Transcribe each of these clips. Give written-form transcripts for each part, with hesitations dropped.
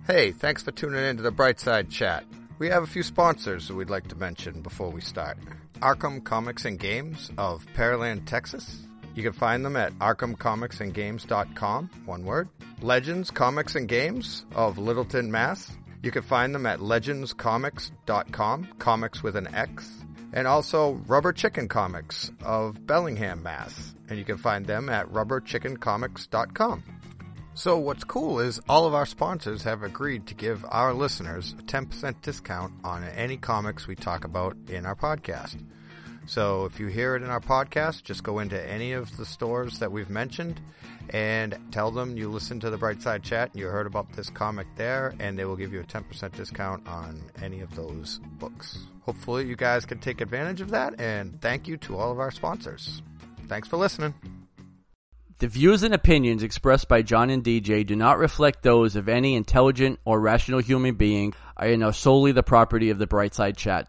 Hey, thanks for tuning in to the Brightside Chat. We have a few sponsors that we'd like to mention before we start. Arkham Comics and Games of Pearland, Texas. You can find them at arkhamcomicsandgames.com, one word. Legends Comics and Games of Littleton, Mass. You can find them at legendscomics.com, comics with an X. And also Rubber Chicken Comics of Bellingham, Mass. And you can find them at rubberchickencomics.com. So what's cool is all of our sponsors have agreed to give our listeners a 10% discount on any comics we talk about in our podcast. So if you hear it in our podcast, just go into any of the stores that we've mentioned and tell them you listened to the Brightside Chat and you heard about this comic there, and they will give you a 10% discount on any of those books. Hopefully you guys can take advantage of that, and thank you to all of our sponsors. Thanks for listening. The views and opinions expressed by John and DJ do not reflect those of any intelligent or rational human being and are solely the property of the Brightside Chat.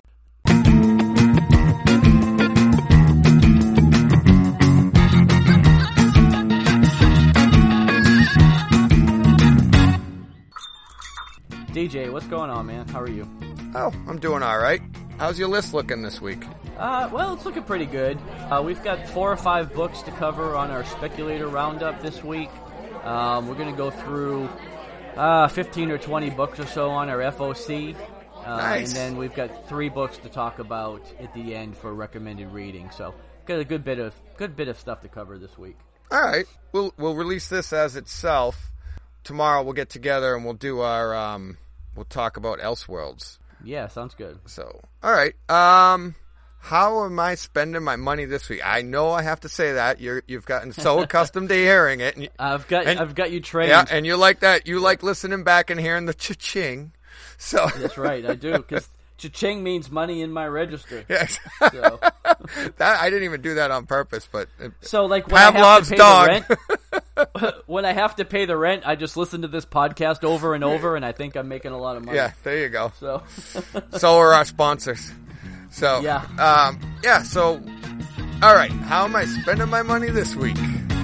DJ, what's going on, man? How are you? Oh, I'm doing all right. How's your list looking this week? Well, it's looking pretty good. We've got 4 or 5 books to cover on our Speculator Roundup this week. We're going to go through 15 or 20 books or so on our FOC. Nice. And then we've got 3 books to talk about at the end for recommended reading. So, got a good bit of stuff to cover this week. All right. We'll release this as itself. Tomorrow we'll get together and we'll do our we'll talk about Elseworlds. Yeah, sounds good. So, all right. How am I spending my money this week? I know I have to say that. You've gotten so accustomed to hearing it. And I've got you trained. Yeah, and you like that. You like listening back and hearing the cha-ching. So that's right, I do, because cha-ching means money in my register. Yes. So. That I didn't even do that on purpose, but so like when Pavlov's I have to pay the rent, when I have to pay the rent, I just listen to this podcast over and over, and I think I'm making a lot of money. Yeah, there you go. So are our sponsors. So yeah. So all right, how am I spending my money this week?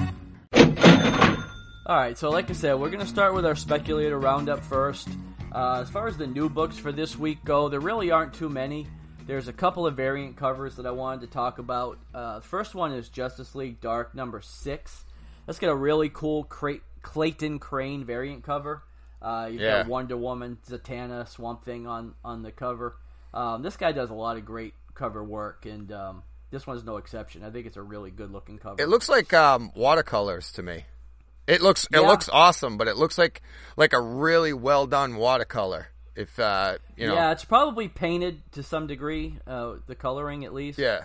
All right, so like I said, we're going to start with our Speculator Roundup first. As far as the new books for this week go, there really aren't too many. There's a couple of variant covers that I wanted to talk about. The first one is Justice League Dark number 6. Let's get a really cool Clayton Crane variant cover. You've got Wonder Woman, Zatanna, Swamp Thing on the cover. This guy does a lot of great cover work, and this one's no exception. I think it's a really good-looking cover. It looks like watercolors to me. It looks awesome, but it looks like a really well done watercolor. If yeah, it's probably painted to some degree, the coloring at least. Yeah.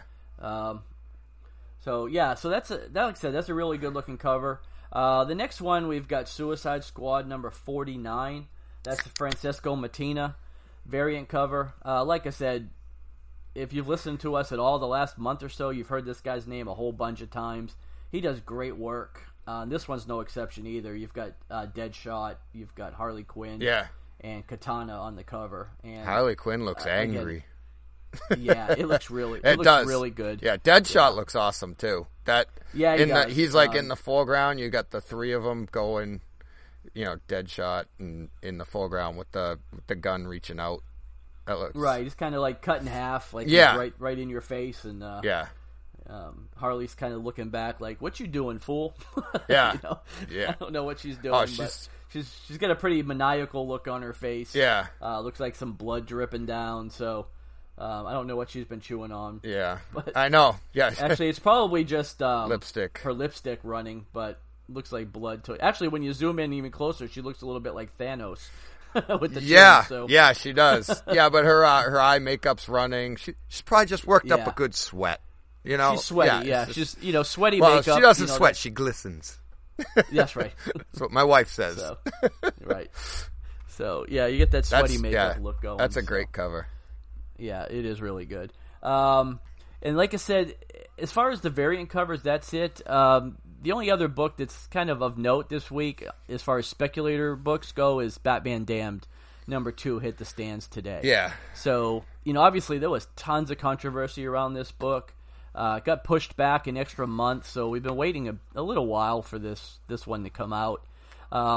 So that's like I said, that's a really good looking cover. The next one we've got Suicide Squad number 49. That's Francesco Mattina variant cover. Like I said, if you've listened to us at all the last month or so, you've heard this guy's name a whole bunch of times. He does great work. This one's no exception either. You've got Deadshot, you've got Harley Quinn. Yeah. And Katana on the cover. And Harley Quinn looks angry. Yeah, it looks really. It does. Really good. Yeah, Deadshot looks awesome too. He's like in the foreground. You got the 3 of them going. Deadshot in the foreground with the gun reaching out. That looks right. He's kind of like cut in half, like right in your face, and Harley's kind of looking back, like, "What you doing, fool?" Yeah, I don't know what she's doing. Oh, but she's got a pretty maniacal look on her face. Yeah, looks like some blood dripping down. So I don't know what she's been chewing on. Yeah, but I know. Yeah, actually, it's probably just lipstick. Her lipstick running, but looks like blood to it. Actually, when you zoom in even closer, she looks a little bit like Thanos with the chin, so. Yeah, she does. Yeah, but her eye makeup's running. She's probably just worked up a good sweat. She's sweaty. Yeah, she's sweaty well, makeup. She doesn't sweat. She glistens. That's right. That's what my wife says. So, right. So yeah, you get that sweaty makeup look going. That's a great cover. Yeah, it is really good. And like I said, as far as the variant covers, that's it. The only other book that's kind of note this week, as far as speculator books go, is Batman Damned number 2 hit the stands today. Yeah. So obviously there was tons of controversy around this book. It got pushed back an extra month, so we've been waiting a little while for this one to come out.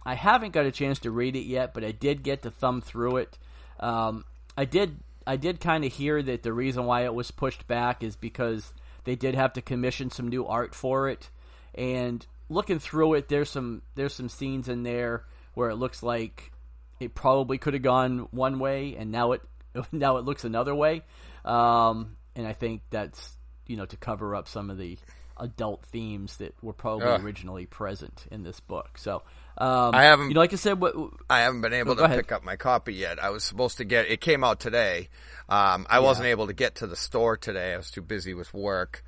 I haven't got a chance to read it yet, but I did get to thumb through it. I did kind of hear that the reason why it was pushed back is because they did have to commission some new art for it. And looking through it, there's some scenes in there where it looks like it probably could have gone one way, and now it looks another way. And I think that's to cover up some of the adult themes that were probably originally present in this book. So I haven't, like I said, I haven't been able to pick up my copy yet. I was supposed to get it. Came out today. I wasn't able to get to the store today. I was too busy with work.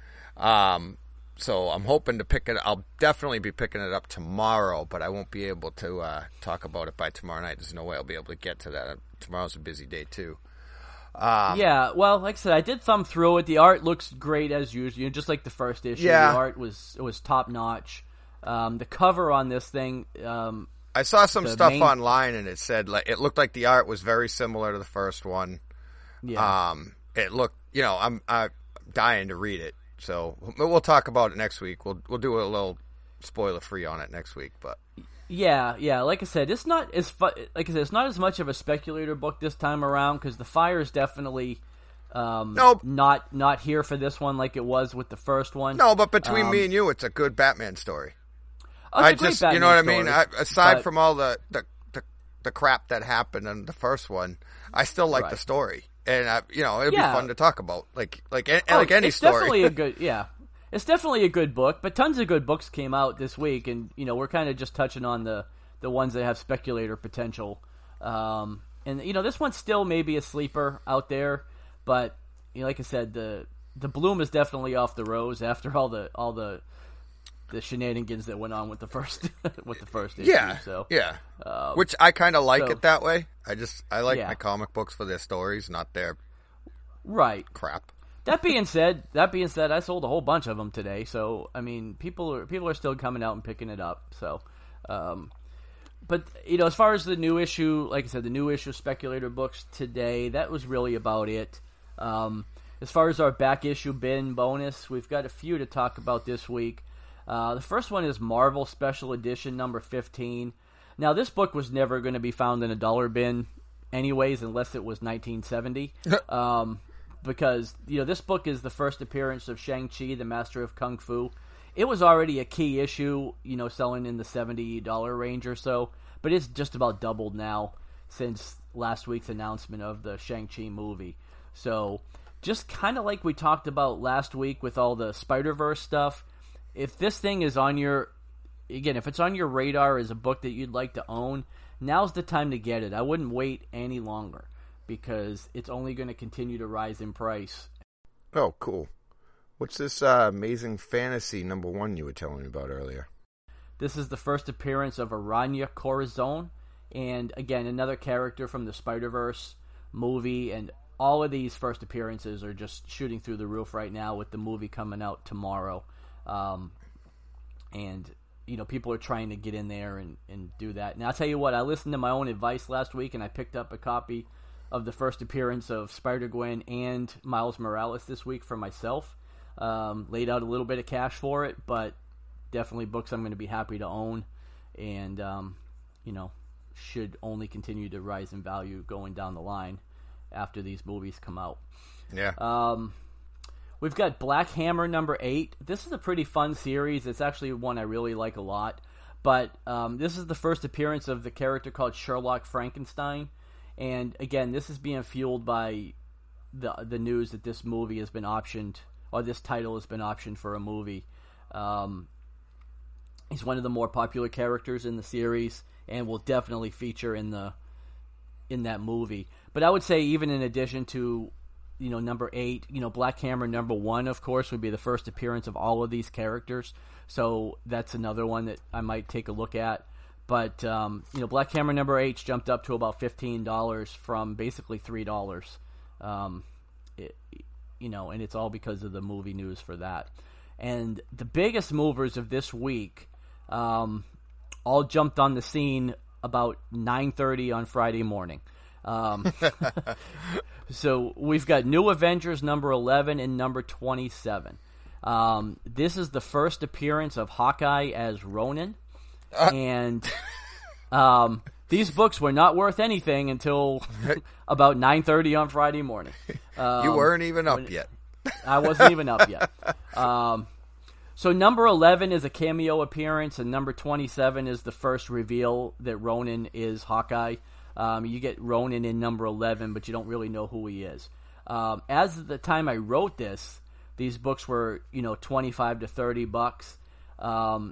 So I'm hoping to pick it. I'll definitely be picking it up tomorrow, but I won't be able to talk about it by tomorrow night. There's no way I'll be able to get to that. Tomorrow's a busy day too. Yeah, well, like I said, I did thumb through it. The art looks great as usual, just like the first issue. Yeah. The art was top notch. The cover on this thing, I saw some stuff online, and it said it looked like the art was very similar to the first one. Yeah. It looked, I'm dying to read it. So we'll talk about it next week. We'll do a little spoiler free on it next week, but. Yeah. Like I said, it's not as it's not as much of a speculator book this time around because the fire is definitely not here for this one like it was with the first one. No, but between me and you, it's a good Batman story. Batman you know what I story, mean. Aside from all the crap that happened in the first one, I still like the story, and it'd be fun to talk about, like any story. Definitely a good It's definitely a good book, but tons of good books came out this week, and we're kind of just touching on the ones that have speculator potential. And this one's still maybe a sleeper out there, but like I said, the bloom is definitely off the rose after all the shenanigans that went on with the first issue. Yeah, so which I kind of like it that way. I like my comic books for their stories, not their crap. That being said, I sold a whole bunch of them today. So I mean, people are still coming out and picking it up. So, but as far as the new issue, like I said, the new issue speculator books today, that was really about it. As far as our back issue bin bonus, we've got a few to talk about this week. The first one is Marvel Special Edition number 15. Now, this book was never going to be found in a dollar bin, anyways, unless it was 1970. Because, this book is the first appearance of Shang-Chi, the Master of Kung Fu. It was already a key issue, selling in the $70 range or so, but it's just about doubled now since last week's announcement of the Shang-Chi movie. So, just kind of like we talked about last week with all the Spider-Verse stuff, if this thing is if it's on your radar as a book that you'd like to own, now's the time to get it. I wouldn't wait any longer, because it's only going to continue to rise in price. Oh, cool. What's this Amazing Fantasy #1 you were telling me about earlier? This is the first appearance of Aranya Corazon, and again, another character from the Spider-Verse movie, and all of these first appearances are just shooting through the roof right now with the movie coming out tomorrow. And people are trying to get in there and do that. And I'll tell you what, I listened to my own advice last week, and I picked up a copy of the first appearance of Spider-Gwen and Miles Morales this week for myself. Laid out a little bit of cash for it, but definitely books I'm going to be happy to own, and should only continue to rise in value going down the line after these movies come out. Yeah. We've got Black Hammer number 8. This is a pretty fun series. It's actually one I really like a lot. But this is the first appearance of the character called Sherlock Frankenstein. And again, this is being fueled by the news that this movie has been optioned, or this title has been optioned for a movie. He's one of the more popular characters in the series, and will definitely feature in that movie. But I would say, even in addition to number 8, Black Hammer number 1, of course, would be the first appearance of all of these characters. So that's another one that I might take a look at. But, Black Hammer number 8 jumped up to about $15 from basically $3. And it's all because of the movie news for that. And the biggest movers of this week all jumped on the scene about 9:30 on Friday morning. So we've got New Avengers number 11 and number 27. This is the first appearance of Hawkeye as Ronin, and These books were not worth anything until about 9:30 on Friday morning. You weren't even up yet. I wasn't even up yet. So number 11 is a cameo appearance, and number 27 is the first reveal that Ronan is Hawkeye. You get Ronan in number 11, but you don't really know who he is. As of the time I wrote this, these books were, $25 to $30.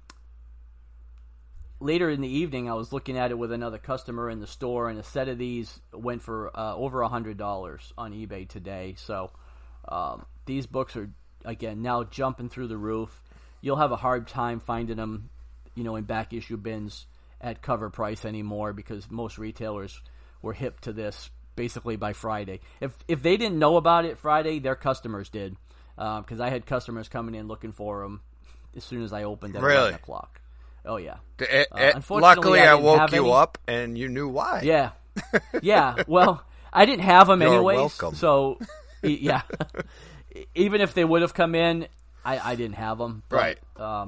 Later in the evening, I was looking at it with another customer in the store, and a set of these went for over $100 on eBay today. So these books are, again, now jumping through the roof. You'll have a hard time finding them, in back issue bins at cover price anymore, because most retailers were hip to this basically by Friday. If they didn't know about it Friday, their customers did, because I had customers coming in looking for them as soon as I opened at 11 o'clock. Oh, yeah. Luckily, I woke you up and you knew why. Yeah. Yeah. Well, I didn't have them anyways. Welcome. So, yeah. Even if they would have come in, I didn't have them. But, right.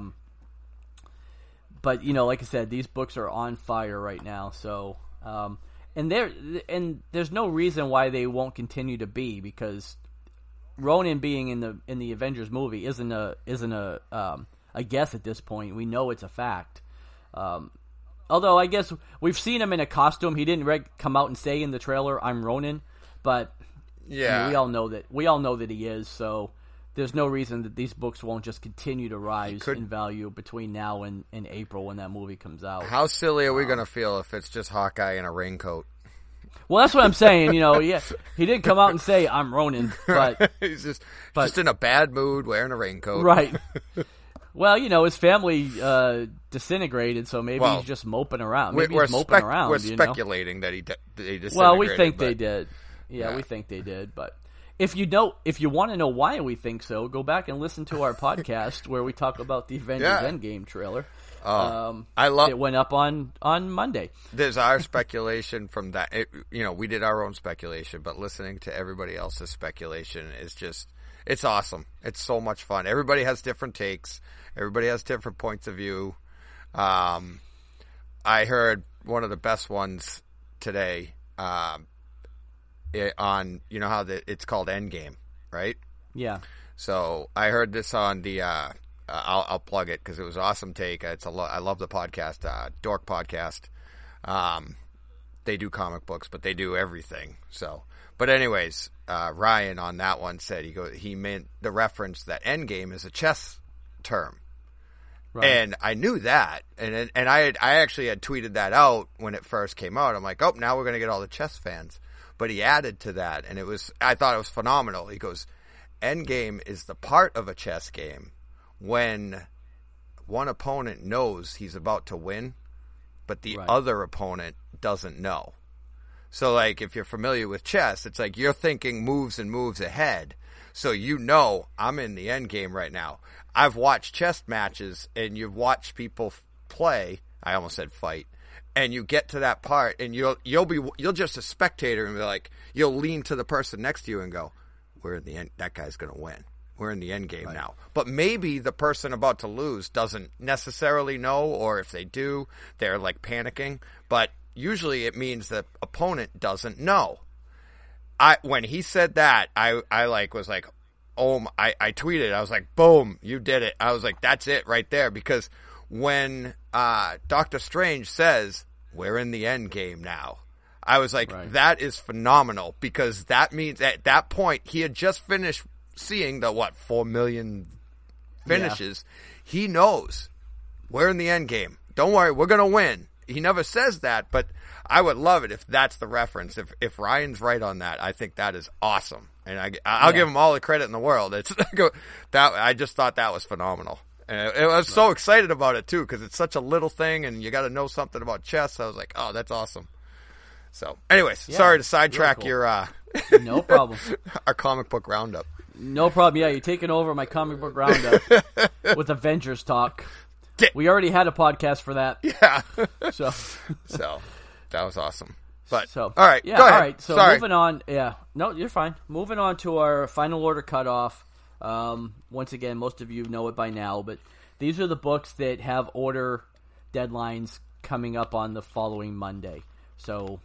But, like I said, these books are on fire right now. So, and there's no reason why they won't continue to be, because Ronan being in the Avengers movie isn't a guess at this point. We know it's a fact. Although I guess we've seen him in a costume. He didn't come out and say in the trailer, "I'm Ronan," but yeah, we all know that he is. So there's no reason that these books won't just continue to rise in value between now and April when that movie comes out. How silly are we going to feel if it's just Hawkeye in a raincoat? Well, that's what I'm saying. Yeah, he didn't come out and say, "I'm Ronan," but he's just in a bad mood wearing a raincoat, right? Well, his family disintegrated, so maybe he's just moping around. Maybe he's moping around. We're speculating that they disintegrated. Well, we think they did. Yeah, we think they did. But if you want to know why we think so, go back and listen to our podcast where we talk about the Avengers Endgame trailer. It went up on Monday. There's our speculation from that. We did our own speculation, but listening to everybody else's speculation is just. It's awesome. It's so much fun. Everybody has different takes. Everybody has different points of view. I heard one of the best ones today on, how it's called Endgame, right? Yeah. So I heard this on the, I'll plug it because it was an awesome take. I love the podcast, Dork Podcast. They do comic books, but they do everything. So. But anyways, Ryan on that one said he meant the reference that Endgame is a chess term, right. And I knew that, and I actually had tweeted that out when it first came out. I'm like, now we're gonna get all the chess fans, but he added to that, and I thought it was phenomenal. He goes, Endgame is the part of a chess game when one opponent knows he's about to win, but the other opponent doesn't know. So, if you're familiar with chess, it's like you're thinking moves and moves ahead. So I'm in the end game right now. I've watched chess matches, and you've watched people play. I almost said fight. And you get to that part, and you'll just a spectator, and be like, you'll lean to the person next to you and go, "We're in the end. That guy's going to win. We're in the end game now." But maybe the person about to lose doesn't necessarily know, or if they do, they're panicking. But usually it means the opponent doesn't know. When he said that, I was like, I tweeted, I was like, boom, you did it. I was like, that's it right there. Because when Doctor Strange says, "We're in the end game now," I was like, that is phenomenal, because that means at that point he had just finished seeing the 4 million finishes. Yeah. He knows we're in the end game. Don't worry, we're going to win. He never says that, but I would love it if that's the reference. If Ryan's right on that, I think that is awesome, and I'll give him all the credit in the world. It's that I just thought that was phenomenal, and I was so excited about it too, because it's such a little thing, and you got to know something about chess. I was like, oh, that's awesome. So, anyways, sorry to sidetrack your no problem. Our comic book roundup. No problem. Yeah, you're taking over my comic book roundup with Avengers talk. We already had a podcast for that. Yeah. So that was awesome. But all right. Yeah, go ahead. all right. So Sorry. moving on. Yeah. No, you're fine. Moving on to our final order cutoff. Once again, most of you know it by now, but these are the books that have order deadlines coming up on the following Monday. So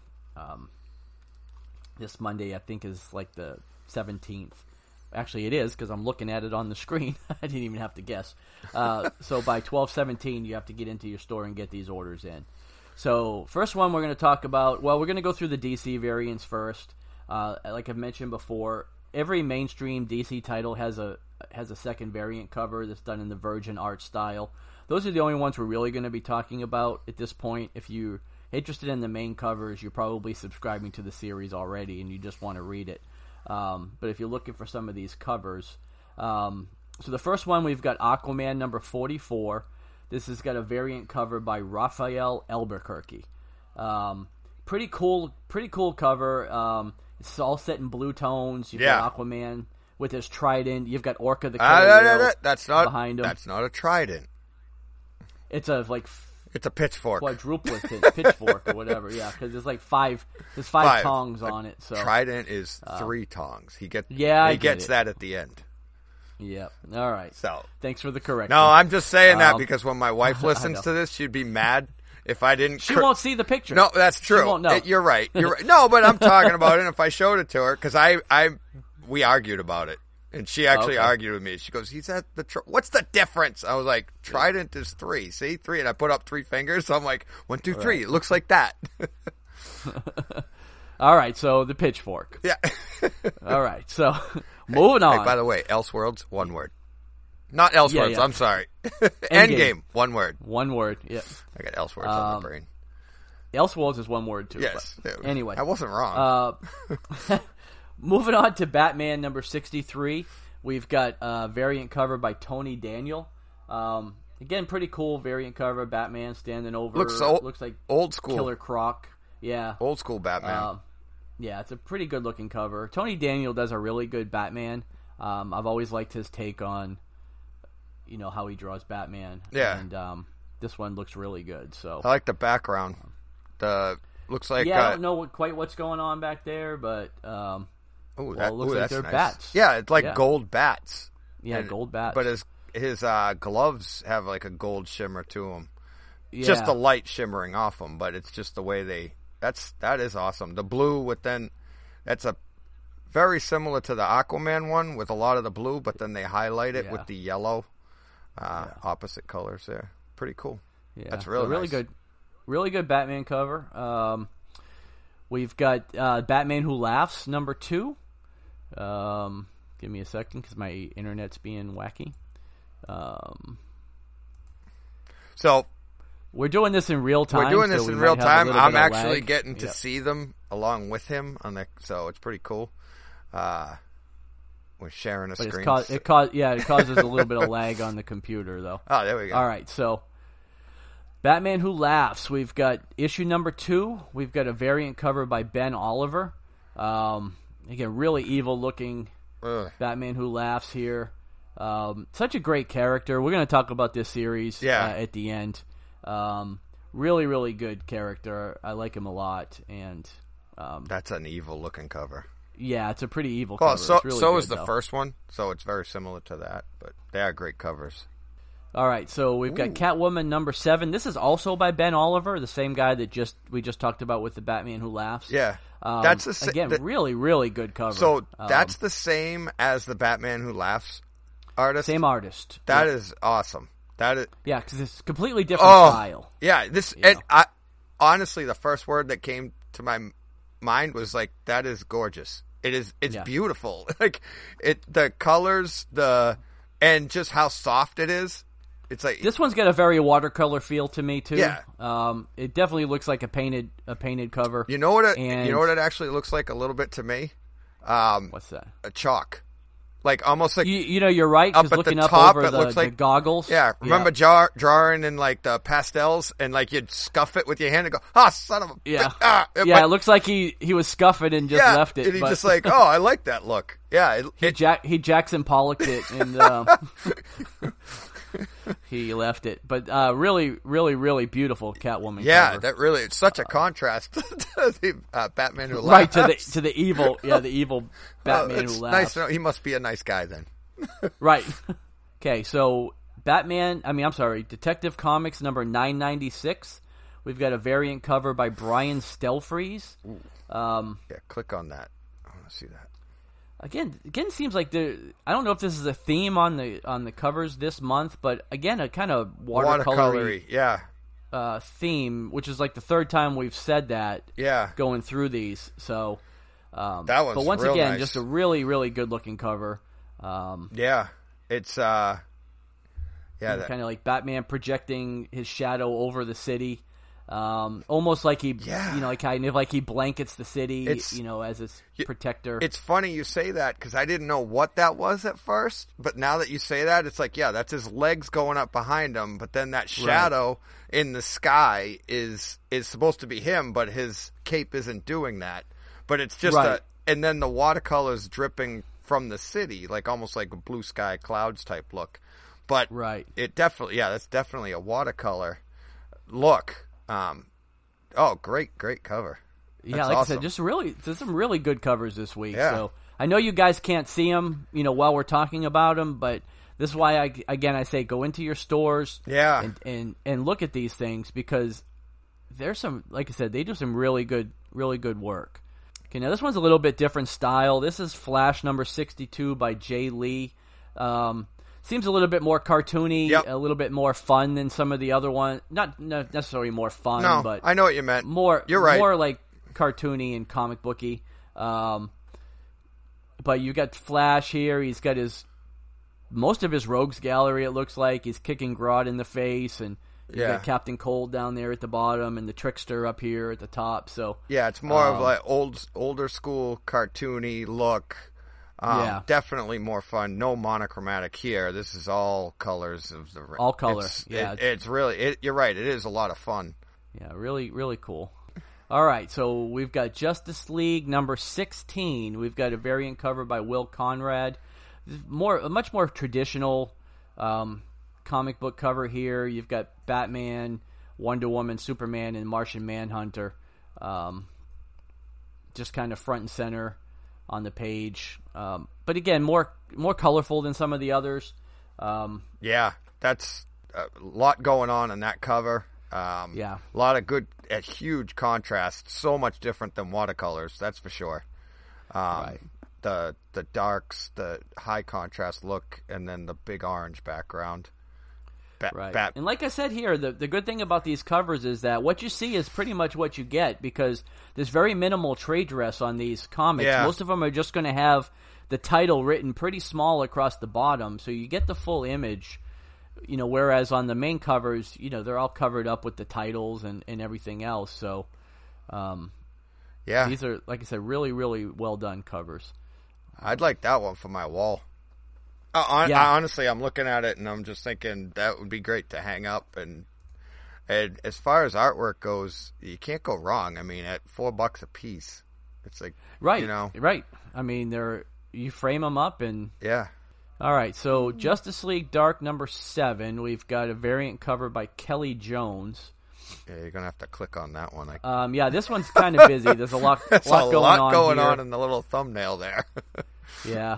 this Monday, I think, is like the 17th. Actually, it is, because I'm looking at it on the screen. I didn't even have to guess. So by 12/17, you have to get into your store and get these orders in. So first one we're going to talk about, well, we're going to go through the DC variants first. Like I've mentioned before, every mainstream DC title has a second variant cover that's done in the Virgin art style. Those are the only ones we're really going to be talking about at this point. If you're interested in the main covers, you're probably subscribing to the series already and you just want to read it. But if you're looking for some of these covers, so the first one, we've got Aquaman number 44. This has got a variant cover by Raphael Albuquerque. Pretty cool cover. It's all set in blue tones. You've got Aquaman with his trident. You've got Orca the Killer Whale behind him. That's not a trident. It's a it's a pitchfork. Quadruplet pitchfork or whatever. Yeah, because there's like five tongs on it. So trident is 3 tongs. He gets that at the end. Yep. All right. So thanks for the correction. No, I'm just saying that because when my wife listens to this, she'd be mad if I didn't. She won't see the picture. No, that's true. She won't know. You're right. No, but I'm talking about it. And if I showed it to her, because we argued about it, and she actually argued with me. She goes, "He's at the. What's the difference?" I was like, "Trident is 3. See, 3," and I put up 3 fingers. So I'm like, 1, 2, 3. Right. It looks like that. All right, so the pitchfork. Yeah. All right, so moving on. Hey, by the way, Elseworlds, 1 word. Not Elseworlds, yeah. I'm sorry. Endgame, 1 word. 1 word, yeah. I got Elseworlds on my brain. Elseworlds is 1 word, too. Yes. Anyway. I wasn't wrong. Moving on to Batman number 63. We've got a variant cover by Tony Daniel. Again, pretty cool variant cover. Batman standing over. Looks like old school. Killer Croc. Yeah. Old school Batman. Yeah, it's a pretty good looking cover. Tony Daniel does a really good Batman. I've always liked his take on, how he draws Batman. Yeah. And this one looks really good. So I like the background. Looks like I don't know quite what's going on back there, but it looks like they're nice. Bats. Yeah, it's like gold bats. Yeah, gold bats. But his gloves have like a gold shimmer to them. Yeah. Just the light shimmering off them, but it's just the way that is awesome. The blue that's a very similar to the Aquaman one with a lot of the blue, but then they highlight it with the yellow opposite colors there. Pretty cool. Yeah, that's really nice. Good. Really good Batman cover. We've got Batman Who Laughs number 2. Give me a second because my internet's being wacky. So we're doing this in real time. We're doing this in real time. I'm actually lag. getting to see them along with him so it's pretty cool. We're sharing a screen. It causes a little bit of lag on the computer though. Oh, there we go. All right, so Batman Who Laughs. We've got issue number 2. We've got a variant cover by Ben Oliver. Again, really evil looking Batman Who Laughs here. Such a great character. We're going to talk about this series at the end. Really, really good character. I like him a lot. And that's an evil looking cover. Yeah, it's a pretty evil cover. So is the first one. So it's very similar to that. But they are great covers. All right, so we've got Catwoman number 7. This is also by Ben Oliver, the same guy that we just talked about with the Batman Who Laughs. Yeah, that's really, really good cover. So that's the same as the Batman Who Laughs artist. Same artist. That is awesome. Because it's completely different style. Yeah, honestly, the first word that came to my mind was like, that is gorgeous. It's beautiful. Like the colors, and just how soft it is. It's like this one's got a very watercolor feel to me too. Yeah, it definitely looks like a painted cover. You know what it actually looks like a little bit to me. What's that? A chalk, like almost like you're right. Because looking up top, over it looks like the goggles. Yeah, remember drawing in like the pastels and like you'd scuff it with your hand and go, son of a it looks like he was scuffing and just left it. And he just like, I like that look. Yeah, he Jackson Pollocked it and. He left it, but really, really, really beautiful Catwoman. Yeah, cover. It's such a contrast to the Batman Who Laughs. Right to the evil, the evil Batman Who Laughs. Nice. He must be a nice guy then. Right. Okay, so Detective Comics number 996. we've got a variant cover by Brian Stelfreeze. Yeah, click on that. I want to see that. Again, seems like I don't know if this is a theme on the covers this month, but again, a kind of watercolory theme, which is like the third time we've said that. Yeah, going through these. So that one's but once real again, nice. just a really, really good looking cover. Yeah, it's kind of like Batman projecting his shadow over the city. Almost like he, kind of like he blankets the city, as his protector. It's funny you say that because I didn't know what that was at first, but now that you say that, it's like, yeah, that's his legs going up behind him, but then that shadow in the sky is supposed to be him, but his cape isn't doing that. But it's just and then the watercolor's dripping from the city, like almost like a blue sky clouds type look. But it definitely, that's definitely a watercolor look. Great cover. That's awesome. I said, just some really good covers this week. Yeah. So I know you guys can't see them, while we're talking about them, but this is why I say go into your stores, and look at these things because there's some, like I said, they do some really good work. Okay, now this one's a little bit different style. This is Flash number 62 by Jay Lee. Seems a little bit more cartoony, a little bit more fun than some of the other ones. Not necessarily more fun, but I know what you meant. You're right. More like cartoony and comic booky. But you got Flash here. He's got most of his rogues gallery. It looks like he's kicking Grodd in the face, and you got Captain Cold down there at the bottom, and the Trickster up here at the top. So it's more of like older school cartoony look. Definitely more fun. No monochromatic here. This is all colors of the all color. It's really. You're right. It is a lot of fun. Yeah, really, really cool. All right, so we've got Justice League number 16. We've got a variant cover by Will Conrad. A much more traditional comic book cover here. You've got Batman, Wonder Woman, Superman, and Martian Manhunter. Just kind of front and center on the page, but again, more colorful than some of the others. That's a lot going on in that cover. A lot of good, huge contrast. So much different than watercolors, that's for sure. The darks, the high contrast look, and then the big orange background. And like I said here, the good thing about these covers is that what you see is pretty much what you get because there's very minimal trade dress on these comics. Most of them are just going to have the title written pretty small across the bottom, so you get the full image. Whereas on the main covers, they're all covered up with the titles and everything else. So, these are, like I said, really, really well done covers. I'd like that one for my wall. Honestly, I'm looking at it and I'm just thinking that would be great to hang up. And as far as artwork goes, you can't go wrong. I mean, at $4 a piece, it's like right. I mean, you frame them up and All right, so Justice League Dark number 7. We've got a variant cover by Kelly Jones. Yeah, you're gonna have to click on that one. This one's kind of busy. There's a lot going on in the little thumbball there. Yeah.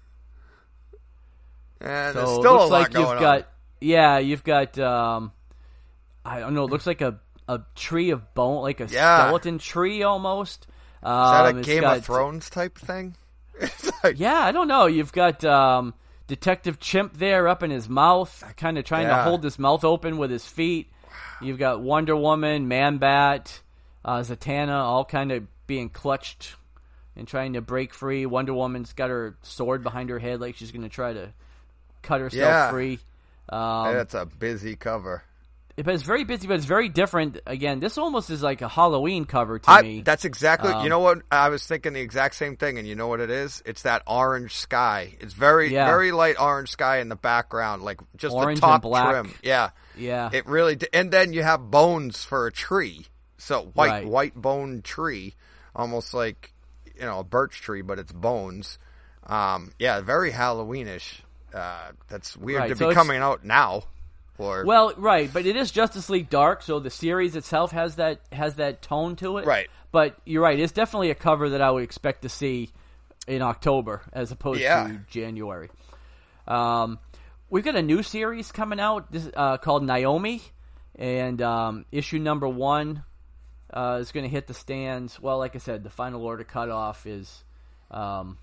And there's still a lot going on. You've got, I don't know, it looks like a tree of bone, like a skeleton tree almost. Is that a Game of Thrones type thing? I don't know. You've got Detective Chimp there up in his mouth, kind of trying to hold his mouth open with his feet. Wow. You've got Wonder Woman, Man-Bat, Zatanna, all kind of being clutched and trying to break free. Wonder Woman's got her sword behind her head like she's going to try to cut herself free. That's a busy cover. But it's very busy, but it's very different. Again, this almost is like a Halloween cover to me. That's exactly, you know what? I was thinking the exact same thing, and you know what it is? It's that orange sky. It's very light orange sky in the background, like just orange the top and black. trim. Yeah. It really, and then you have bones for a tree. So white bone tree, almost like, a birch tree, but it's bones. Very Halloweenish. That's weird to be coming out now. But it is Justice League Dark, so the series itself has that tone to it. Right. But you're right, it's definitely a cover that I would expect to see in October as opposed to January. We've got a new series coming out called Naomi, And issue number 1 is going to hit the stands. Well, like I said, the final order cutoff is on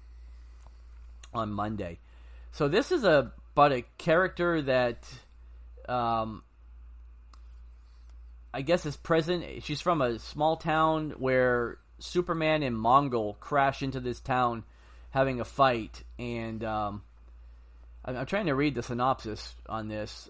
Monday. So this is about a character that I guess is present. She's from a small town where Superman and Mongol crash into this town having a fight. And I'm trying to read the synopsis on this.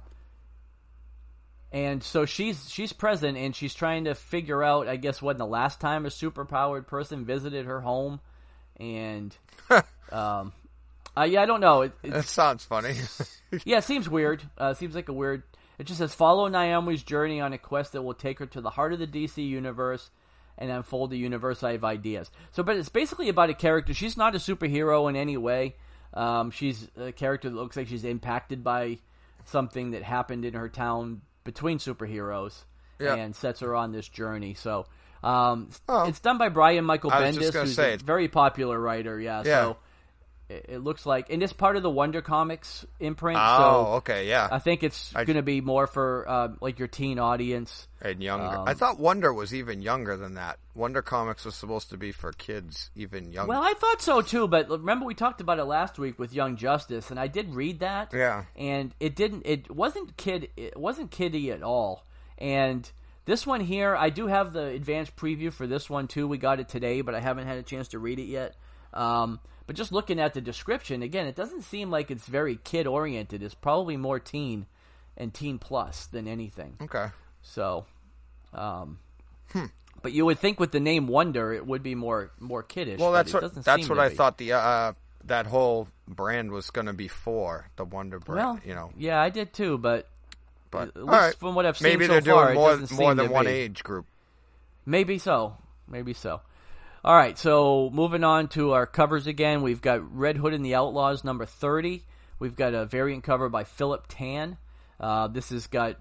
And so she's present, and she's trying to figure out, I guess, when the last time a superpowered person visited her home. And yeah, I don't know. That sounds funny. Yeah, it seems weird. Seems like a weird. It just says, follow Naomi's journey on a quest that will take her to the heart of the DC universe and unfold the universe of ideas. So, but it's basically about a character. She's not a superhero in any way. She's a character that looks like she's impacted by something that happened in her town between superheroes, and sets her on this journey. So, it's done by Brian Michael Bendis, who's a very popular writer. Yeah. So it looks like, and it's part of the Wonder Comics imprint. Oh, so okay, yeah. I think it's going to be more for like your teen audience and younger. I thought Wonder was even younger than that. Wonder Comics was supposed to be for kids, even younger. Well, I thought so too, but remember we talked about it last week with Young Justice, and I did read that. Yeah, and it wasn't kiddie at all. And this one here, I do have the advanced preview for this one too. We got it today, but I haven't had a chance to read it yet. But just looking at the description, again, it doesn't seem like it's very kid-oriented. It's probably more teen and teen plus than anything. Okay. So, but you would think with the name Wonder, it would be more kiddish. Well, that's what I thought the that whole brand was going to be for, the Wonder brand. Well, yeah, I did too, but at least right. from what I've seen maybe so they're far, doing more than one age group. Maybe so. All right, so moving on to our covers again. We've got Red Hood and the Outlaws number 30. We've got a variant cover by Philip Tan. This has got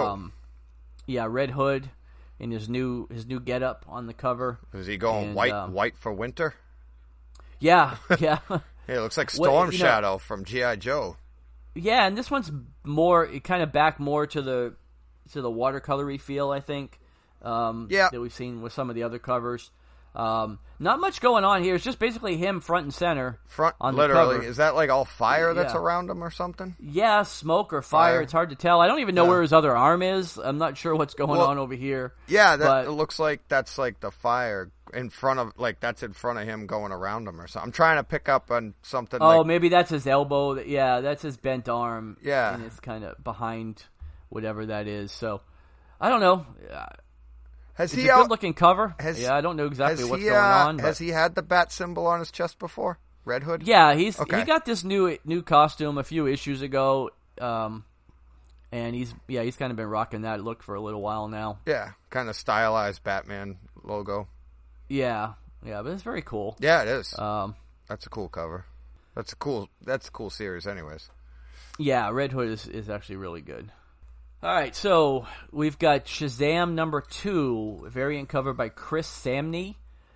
Red Hood in his new getup on the cover. Is he going white for winter? Yeah. Yeah, it looks like Storm Shadow from G.I. Joe. Yeah, and this one's more kind of back more to the watercolory feel, I think. That we've seen with some of the other covers. Not much going on here. It's just basically him front and center. On literally. The cover. Is that like all fire that's around him or something? Yeah, smoke or fire. It's hard to tell. I don't even know where his other arm is. I'm not sure what's going on over here. Yeah, it looks like that's like the fire in front of, like that's in front of him going around him or something. I'm trying to pick up on something. Oh, maybe that's his elbow. Yeah, that's his bent arm. Yeah. And it's kind of behind whatever that is. So, I don't know. It's a good-looking cover. I don't know exactly what's going on. Has he had the bat symbol on his chest before? Red Hood? Yeah, he got this new costume a few issues ago, and he's kind of been rocking that look for a little while now. Yeah, kind of stylized Batman logo. Yeah, but it's very cool. Yeah, it is. That's a cool cover. That's a cool series, anyways. Yeah, Red Hood is actually really good. All right, so we've got Shazam number 2, variant cover by Chris Samney.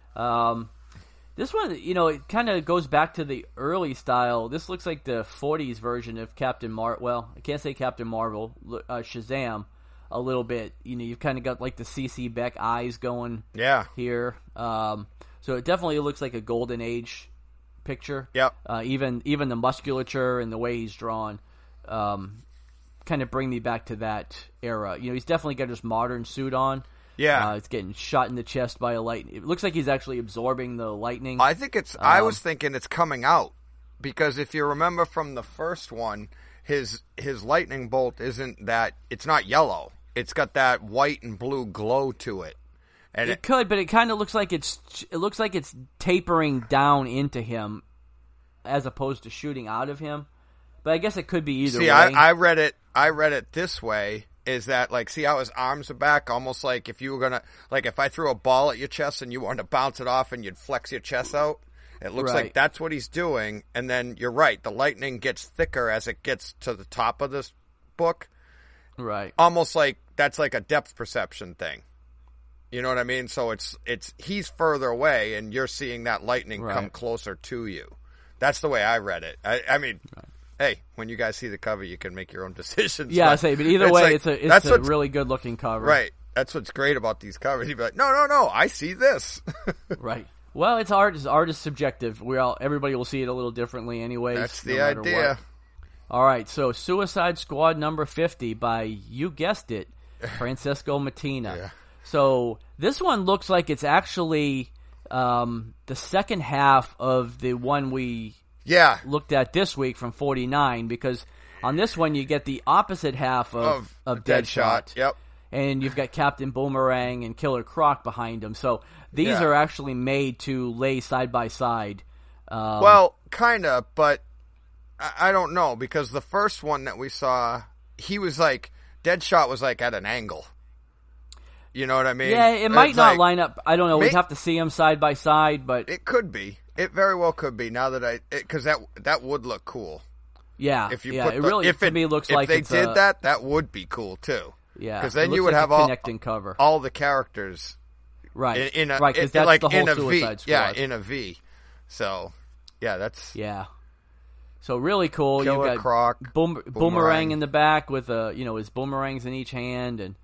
This one, it kind of goes back to the early style. This looks like the 40s version of Captain Marvel. Well, I can't say Captain Marvel, Shazam a little bit. You've kind of got like the CC Beck eyes going here. So it definitely looks like a Golden Age picture. Yep. Even the musculature and the way he's drawn. Kind of bring me back to that era. He's definitely got his modern suit on. Yeah. It's getting shot in the chest by a lightning. It looks like he's actually absorbing the lightning. I think it's, I was thinking it's coming out. Because if you remember from the first one, his lightning bolt it's not yellow. It's got that white and blue glow to it. And it could, but it kind of looks like it's tapering down into him as opposed to shooting out of him. But I guess it could be either way. I read it this way, is that, like, see how his arms are back? Almost like if you were going to, like, if I threw a ball at your chest and you wanted to bounce it off and you'd flex your chest out. It looks like that's what he's doing. And then you're right. The lightning gets thicker as it gets to the top of this book. Right. Almost like that's like a depth perception thing. You know what I mean? So he's further away and you're seeing that lightning come closer to you. That's the way I read it. I mean... Right. hey, when you guys see the cover, you can make your own decisions. Yeah, but either way, like, it's a really good looking cover. Right. That's what's great about these covers. You'd be like, no, I see this. Right. Well, it's art. Art is subjective. Everybody will see it a little differently anyways. That's the idea. What. All right, so Suicide Squad number 50 by, you guessed it, Francesco Mattina. Yeah. So this one looks like it's actually the second half of the one we looked at this week from 49, because on this one you get the opposite half of Deadshot. Yep. And you've got Captain Boomerang and Killer Croc behind him. So these are actually made to lay side by side. Well, kind of, but I don't know, because the first one that we saw, he was like, Deadshot was like at an angle. You know what I mean? Yeah, it might not line up. I don't know. We'd have to see them side by side, but it could be. It very well could be. Now that because that would look cool. Yeah, if you it really to me looks like if they did that would be cool too. Yeah, because then you would like have connecting cover. all the characters. Right, right, because that's like the whole in a Suicide V. Squad. Yeah, in a V. So, So really cool. Killer You've got Croc, Boomerang in the back with his boomerangs in each hand, and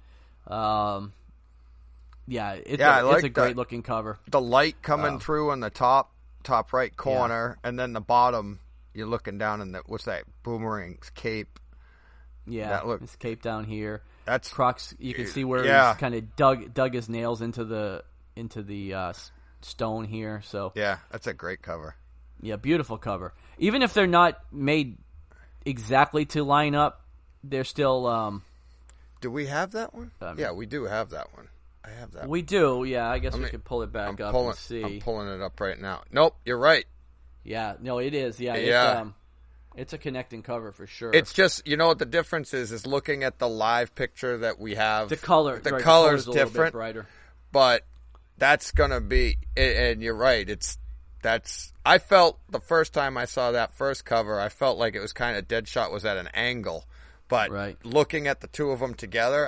it's a great looking cover. The light coming through on the top right corner, and then the bottom you're looking down in what's that? Boomerang's cape. Yeah, his cape down here. That's Croc's. You can see where he's kind of dug his nails into the stone here. So yeah, that's a great cover. Yeah, beautiful cover. Even if they're not made exactly to line up, they're still. Do we have that one? Yeah, we do have that one. I have that. We do. Yeah, I guess we could pull it back up and see. I'm pulling it up right now. Nope, you're right. Yeah, no, it is. Yeah, it's a connecting cover for sure. It's just, you know what the difference is looking at the live picture that we have. The color. The color's different. A little bit brighter. But that's going to be, and you're right, I felt the first time I saw that first cover, I felt like it was kind of Deadshot was at an angle. But looking at the two of them together,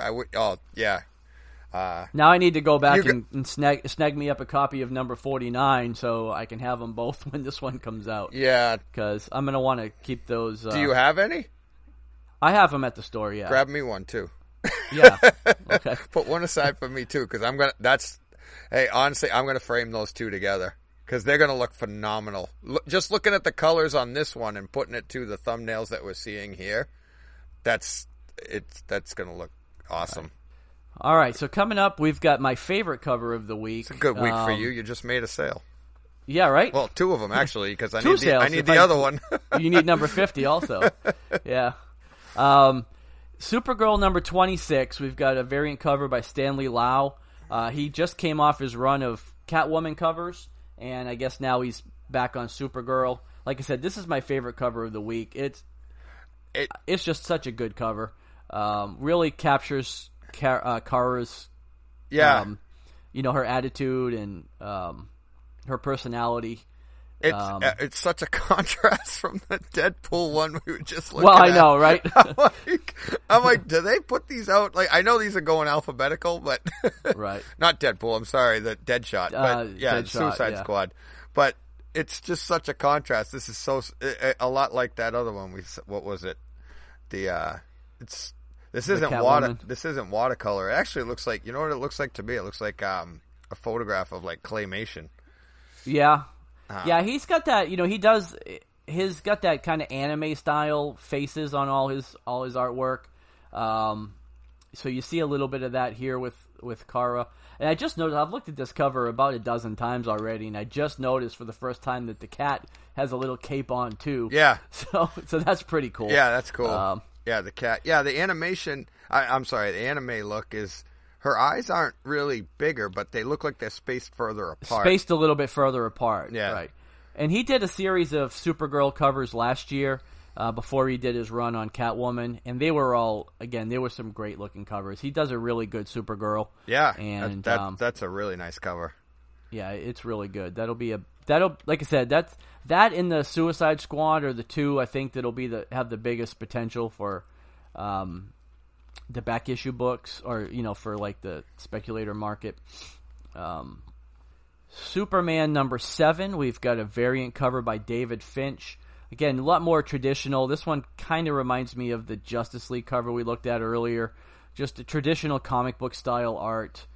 now I need to go back and snag me up a copy of number 49 so I can have them both when this one comes out. Yeah. Because I'm going to want to keep those. Do you have any? I have them at the store, yeah. Grab me one, too. Yeah. Okay. Put one aside for me, too, because honestly, I'm going to frame those two together because they're going to look phenomenal. Just looking at the colors on this one and putting it to the thumbnails that we're seeing here, that's going to look awesome. All right, so coming up, we've got my favorite cover of the week. It's a good week for you. You just made a sale. Yeah, right? Well, two of them, actually, because I need the other one. You need number 50 also. Yeah. Supergirl number 26, we've got a variant cover by Stanley Lau. He just came off his run of Catwoman covers, and I guess now he's back on Supergirl. Like I said, this is my favorite cover of the week. It's just such a good cover. Really captures Kara's, her attitude and her personality. It's such a contrast from the Deadpool one we were just looking at. Well, I know, right? I'm like, do they put these out? Like, I know these are going alphabetical, but right. Not Deadpool. I'm sorry, the Deadshot. But Deadshot, Suicide Squad. But it's just such a contrast. This is a lot like that other one. What was it? This isn't watercolor. It actually looks like, you know what it looks like to me? It looks like a photograph of like claymation. Yeah. Yeah, he's got that, he's got that kind of anime style faces on all his artwork. So you see a little bit of that here with Kara. And I just noticed, I've looked at this cover about a dozen times already, and I just noticed for the first time that the cat has a little cape on too. Yeah. So that's pretty cool. Yeah, that's cool. The cat. Yeah, the animation, the anime look is, her eyes aren't really bigger, but they look like they're spaced further apart. Spaced a little bit further apart. Yeah. Right. And he did a series of Supergirl covers last year before he did his run on Catwoman, and they were some great looking covers. He does a really good Supergirl. Yeah, and that's a really nice cover. Yeah, it's really good. That'll like I said, that in the Suicide Squad are the two I think that'll have the biggest potential for the back issue books, or for like the speculator market. Superman number 7, we've got a variant cover by David Finch. Again, a lot more traditional. This one kind of reminds me of the Justice League cover we looked at earlier. Just a traditional comic book style art.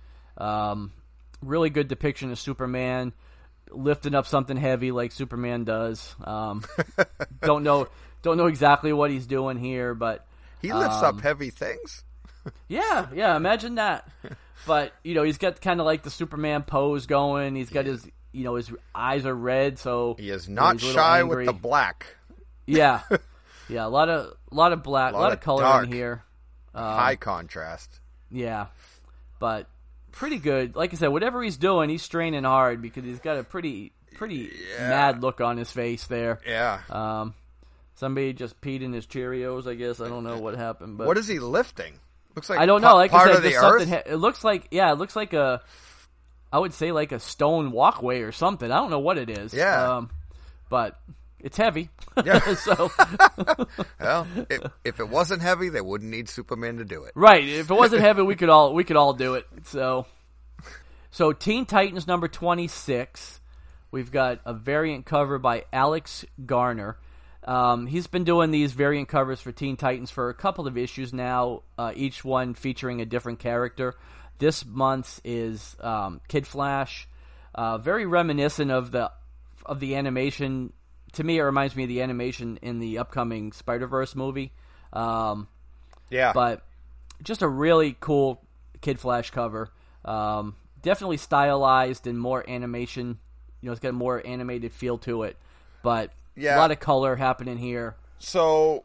Really good depiction of Superman lifting up something heavy like Superman does. Don't know exactly what he's doing here, but he lifts up heavy things. Yeah, imagine that. But he's got kind of like the Superman pose going. He's got his eyes are red, so he is not shy with the black. Yeah, a lot of black, a lot of color dark, in here. High contrast. Yeah, but pretty good. Like I said, whatever he's doing, he's straining hard because he's got a pretty mad look on his face there. Yeah. Somebody just peed in his Cheerios, I guess. I don't know what happened, but what is he lifting? Looks like I don't know. Like part I said, of the earth. It looks like a, I would say like a stone walkway or something. I don't know what it is. Yeah. But it's heavy. Yeah. So, well, if it wasn't heavy, they wouldn't need Superman to do it. Right. If it wasn't heavy, we could all do it. So Teen Titans number 26. We've got a variant cover by Alex Garner. He's been doing these variant covers for Teen Titans for a couple of issues now, each one featuring a different character. This month's is Kid Flash, very reminiscent of the animation. To me, it reminds me of the animation in the upcoming Spider-Verse movie. Yeah. But just a really cool Kid Flash cover. Definitely stylized and more animation. It's got a more animated feel to it. But a lot of color happening here. So,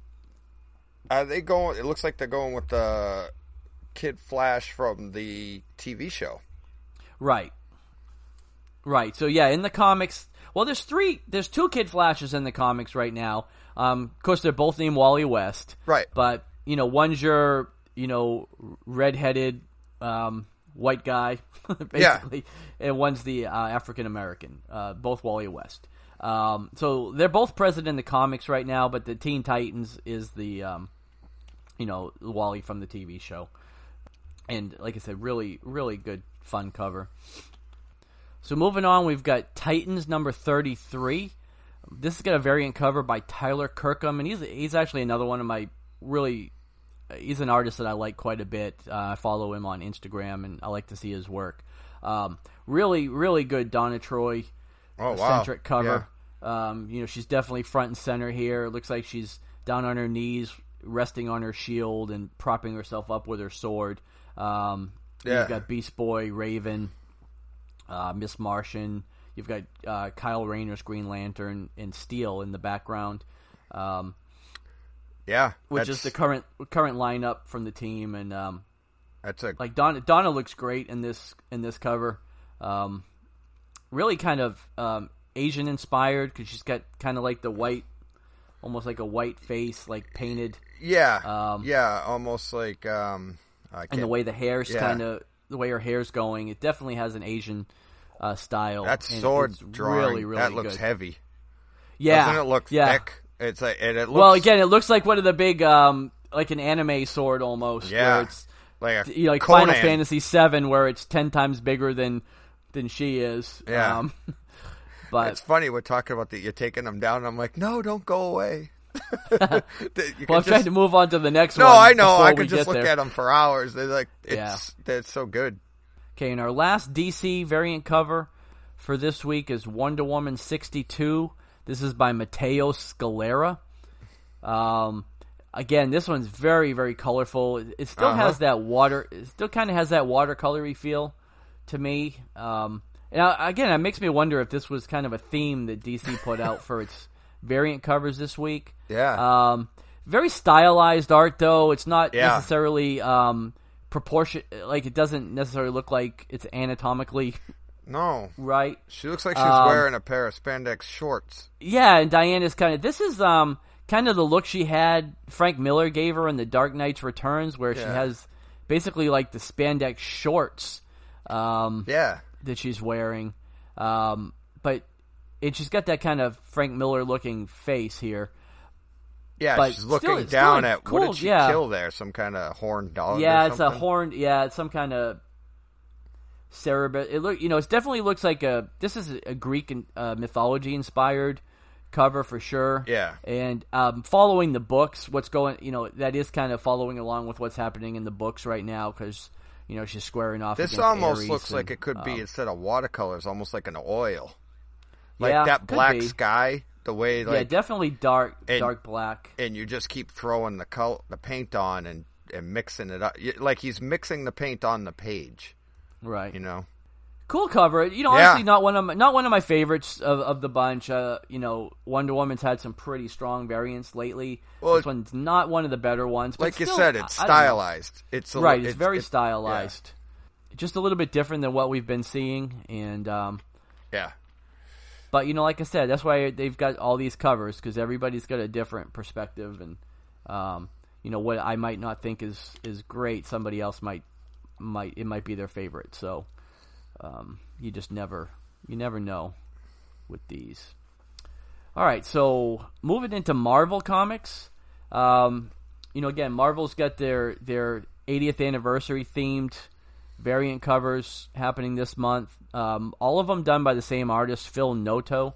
are they going? It looks like they're going with the Kid Flash from the TV show. Right. So yeah, in the comics, well, there's two Kid Flashes in the comics right now. Of course, they're both named Wally West. Right. But one's your redheaded white guy, basically, and one's the African American. Both Wally West. So they're both present in the comics right now, but the Teen Titans is the, Wally from the TV show. And like I said, really, really good, fun cover. So moving on, we've got Titans number 33. This has got a variant cover by Tyler Kirkham, and he's actually another one of my he's an artist that I like quite a bit. I follow him on Instagram, and I like to see his work. Really, really good Donna Troy centric cover. Yeah. She's definitely front and center here. It looks like she's down on her knees, resting on her shield and propping herself up with her sword. You've got Beast Boy, Raven, Miss Martian. You've got Kyle Rayner's Green Lantern and Steel in the background. Which is the current lineup from the team, and like Donna looks great in this cover. Really kind of Asian inspired because she's got kind of like the white, almost like a white face, like painted. Almost like and the way the hair's the way her hair's going, it definitely has an Asian style. That sword drawing, really, really that looks good. heavy. Yeah, doesn't it look thick? It's like, and it looks, well, again, it looks like one of the big, like an anime sword almost. Yeah, where it's like like Final Fantasy VII, where it's 10 times bigger than she is. Yeah, but it's funny we're talking about that. You're taking them down. And I'm like, no, don't go away. Well, I'm trying to move on to the next one. No, I know. I could just look at them for hours. They're like, they're so good. Okay, and our last DC variant cover for this week is Wonder Woman 62. This is by Matteo Scalera. Again, this one's very, very colorful. It still has that water. It still kind of has that watercolory feel to me. And again, it makes me wonder if this was kind of a theme that DC put out for its variant covers this week. Yeah. Very stylized art, though. It's not necessarily proportion. Like, it doesn't necessarily look like it's anatomically. No. Right? She looks like she's wearing a pair of spandex shorts. Yeah, and Diana's this is kind of the look she had, Frank Miller gave her in The Dark Knight's Returns, where she has basically like the spandex shorts that she's wearing. But she's got that kind of Frank Miller looking face here. Yeah, but she's looking down at, cool, what did she kill there? Some kind of horned dog Yeah, or something? It's a horned, it's some kind of Cerebus. It definitely looks like this is a Greek mythology inspired cover for sure. Yeah. And following the books, that is kind of following along with what's happening in the books right now because, she's squaring off This against almost Ares looks like it could be, instead of watercolors, almost like an oil. Like yeah, that black be. sky, the way like... Yeah, definitely dark black. And you just keep throwing the paint on and mixing it up. Like he's mixing the paint on the page. Right. Cool cover. Honestly, not one of my favorites of the bunch. Wonder Woman's had some pretty strong variants lately. Well, this one's not one of the better ones. But like still, you said, it's stylized. It's very stylized. Yeah. Just a little bit different than what we've been seeing, and yeah. But like I said, that's why they've got all these covers because everybody's got a different perspective, and what I might not think is great, somebody else might be their favorite. So. You just never know with these. All right, so moving into Marvel Comics, again, Marvel's got their 80th anniversary themed variant covers happening this month. All of them done by the same artist, Phil Noto.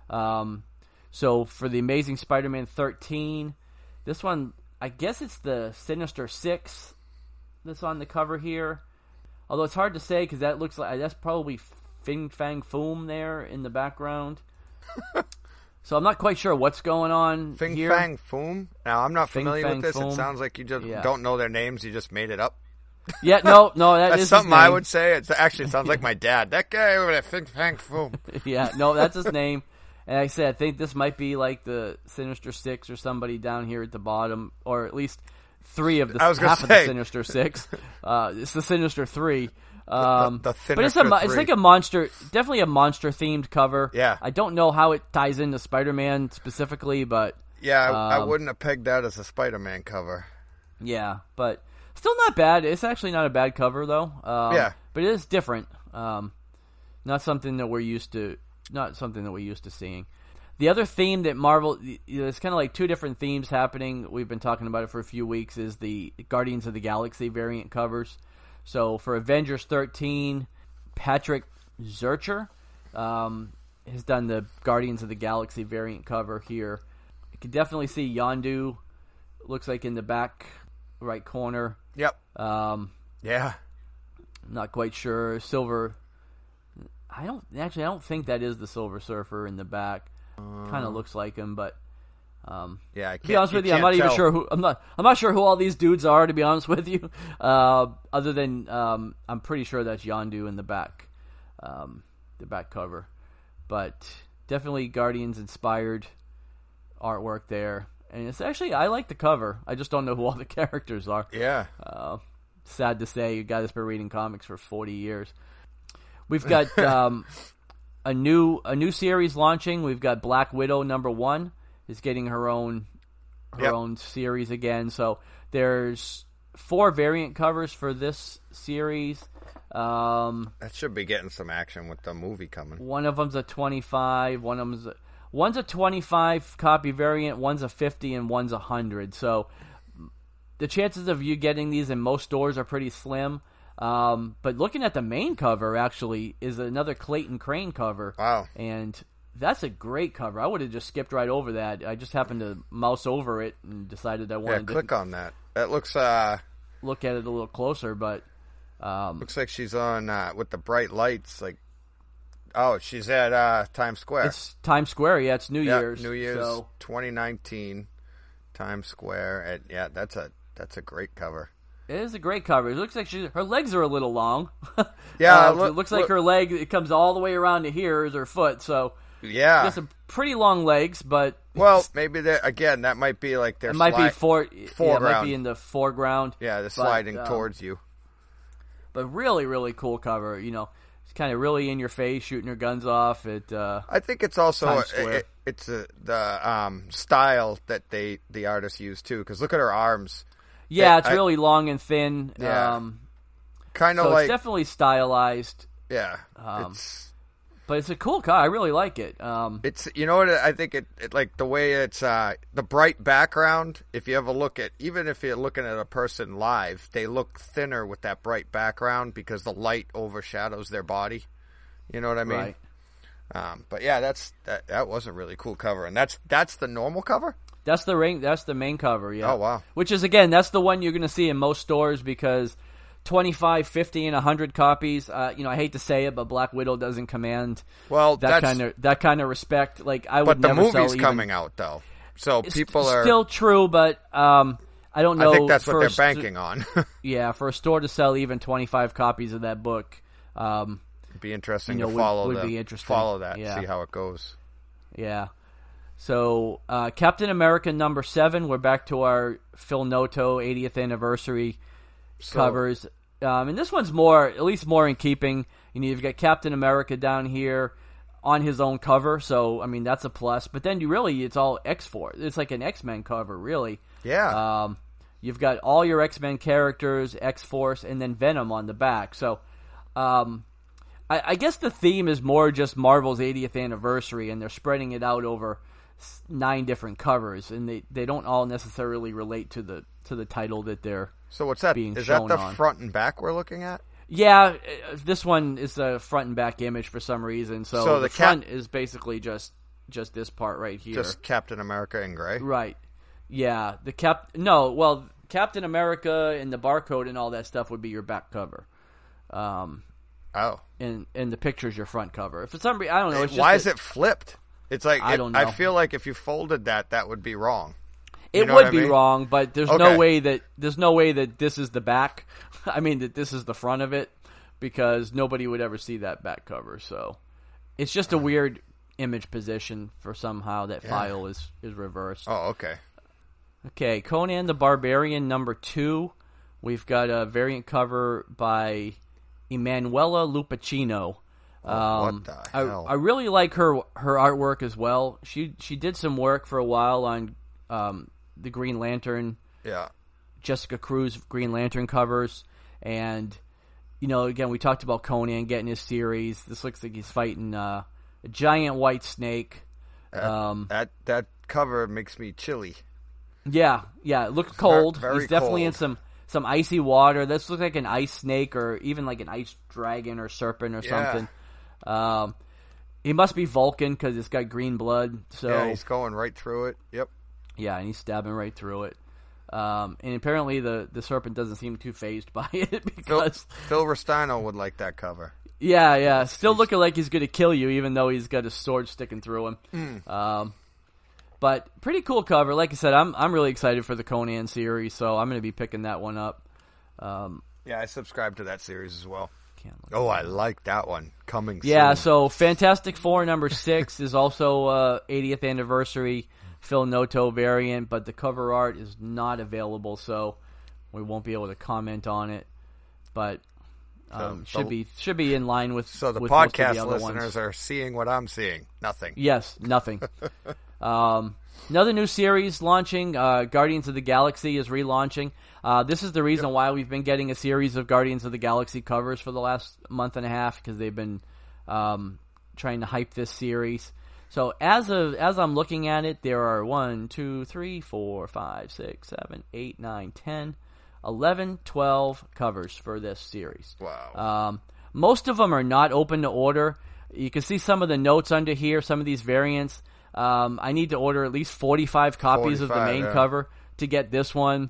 So for the Amazing Spider-Man 13, this one, I guess it's the Sinister Six that's on the cover here. Although it's hard to say because that looks like that's probably Fin Fang Foom there in the background. So I'm not quite sure what's going on here. Fang Foom? Now, I'm not familiar with this. Foom. It sounds like you just don't know their names. You just made it up. Yeah, no, that's is something his name. I would say. It actually sounds like my dad. That guy over there, Fin Fang Foom. Yeah, no, that's his name. And like I said, I think this might be like the Sinister Six or somebody down here at the bottom, or at least three of the half of the Sinister Six. It's the Sinister Three. The but it's like a monster, definitely a monster themed cover. Yeah. I don't know how it ties into Spider-Man specifically, but yeah, I wouldn't have pegged that as a Spider-Man cover. Yeah, but still not bad. It's actually not a bad cover though. Yeah, but it is different. Not something that we're used to. Not something that we're used to seeing. The other theme that Marvel, there's kind of like two different themes happening. We've been talking about it for a few weeks. Is the Guardians of the Galaxy variant covers. So for Avengers 13, Patrick Zircher has done the Guardians of the Galaxy variant cover here. You can definitely see Yondu. Looks like in the back right corner. Yep. Yeah. Not quite sure. Silver. I don't think that is the Silver Surfer in the back. Kind of looks like him, but yeah. I can't, to be honest with you, I'm not even sure who. I'm not sure who all these dudes are. To be honest with you, other than I'm pretty sure that's Yondu in the back cover, but definitely Guardians inspired artwork there, and it's actually I like the cover. I just don't know who all the characters are. Yeah. Sad to say, you guys have been reading comics for 40 years. We've got a new series launching. We've got Black Widow #1 is getting her own series again. So there's 4 variant covers for this series. That should be getting some action with the movie coming. One of them's a 25. One's a 25 copy variant. One's a 50, and one's 100. So the chances of you getting these in most stores are pretty slim. But looking at the main cover, actually, is another Clayton Crane cover. Wow. And that's a great cover. I would have just skipped right over that. I just happened to mouse over it and decided I wanted to click on that. That looks... look at it a little closer, but... looks like she's on, with the bright lights, like... Oh, she's at Times Square. It's Times Square, yeah. It's New Year's. New Year's 2019, Times Square. And, that's a great cover. It is a great cover. It looks like her legs are a little long. Yeah, it looks like her leg. It comes all the way around to here is her foot. So yeah, she has some pretty long legs. But maybe that might be like their. It might be foreground. Yeah, it might be in the foreground. Yeah, the sliding towards you. But really, really cool cover. It's kind of really in your face, shooting her guns off. I think it's also it's the style that the artists use too. Because look at her arms. Yeah, it's really long and thin. Yeah. Kind of like... it's definitely stylized. Yeah. But it's a cool car. I really like it. It's, you know what, I think it like the way it's, the bright background, if you ever look at, even if you're looking at a person live, they look thinner with that bright background because the light overshadows their body. You know what I mean? But yeah, that was a really cool cover, and that's the normal cover. That's the main cover. Yeah. Oh wow. Which is again, that's the one you're going to see in most stores because 25, 50, and 100 copies. I hate to say it, but Black Widow doesn't command that kind of respect. Like I would. But the never sell movie's coming out though, so people are still true. But I don't know. I think that's what they're banking on. Yeah, for a store to sell even 25 copies of that book, it'd be interesting to follow that, yeah. See how it goes. Yeah. So, Captain America #7, we're back to our Phil Noto 80th anniversary covers. And this one's at least more in keeping. You've got Captain America down here on his own cover, so, I mean, that's a plus. But then it's all X-Force. It's like an X-Men cover, really. Yeah. You've got all your X-Men characters, X-Force, and then Venom on the back. So, I guess the theme is more just Marvel's 80th anniversary, and they're spreading it out over 9 different covers, and they don't all necessarily relate to the title that they're so what's that? Being is shown that the on. front and back we're looking at? Yeah, this one is a front and back image for some reason. So the front is basically just this part right here, just Captain America in gray, right? Yeah, Captain America and the barcode and all that stuff would be your back cover. And the picture's your front cover. For some reason, I don't know. Why is it flipped? It's like I don't know. I feel like if you folded that would be wrong. It would be wrong, but there's no way that this is the back. I mean that this is the front of it, because nobody would ever see that back cover. So it's just a weird image position for somehow that file is reversed. Oh, okay. Okay, Conan the Barbarian #2. We've got a variant cover by Emanuela Lupacchino. What the hell? I really like her artwork as well. She did some work for a while on the Green Lantern, Jessica Cruz Green Lantern covers, and again we talked about Conan getting his series. This looks like he's fighting a giant white snake. That cover makes me chilly. Yeah, it looks cold. Very he's definitely cold. in some icy water. This looks like an ice snake or even like an ice dragon or serpent or something. He must be Vulcan because it's got green blood. So yeah, he's going right through it. Yep. Yeah, and he's stabbing right through it. And apparently the serpent doesn't seem too fazed by it because Phil Restano would like that cover. Yeah, still looking like he's going to kill you, even though he's got a sword sticking through him. But pretty cool cover. Like I said, I'm really excited for the Conan series, so I'm going to be picking that one up. Yeah, I subscribe to that series as well. Oh, I like that one. Coming soon. Yeah, so Fantastic Four #6 is also 80th anniversary Phil Noto variant, but the cover art is not available, so we won't be able to comment on it. But should be in line with so the with podcast most of the other listeners ones. are seeing what I'm seeing. Nothing. Yes, nothing. Another new series launching. Guardians of the Galaxy is relaunching. This is the reason why we've been getting a series of Guardians of the Galaxy covers for the last month and a half, because they've been trying to hype this series. So as I'm looking at it, there are 1, 2, 3, 4, 5, 6, 7, 8, 9, 10, 11, 12 covers for this series. Wow. Most of them are not open to order. You can see some of the notes under here, some of these variants. I need to order at least 45 copies of the main cover to get this one.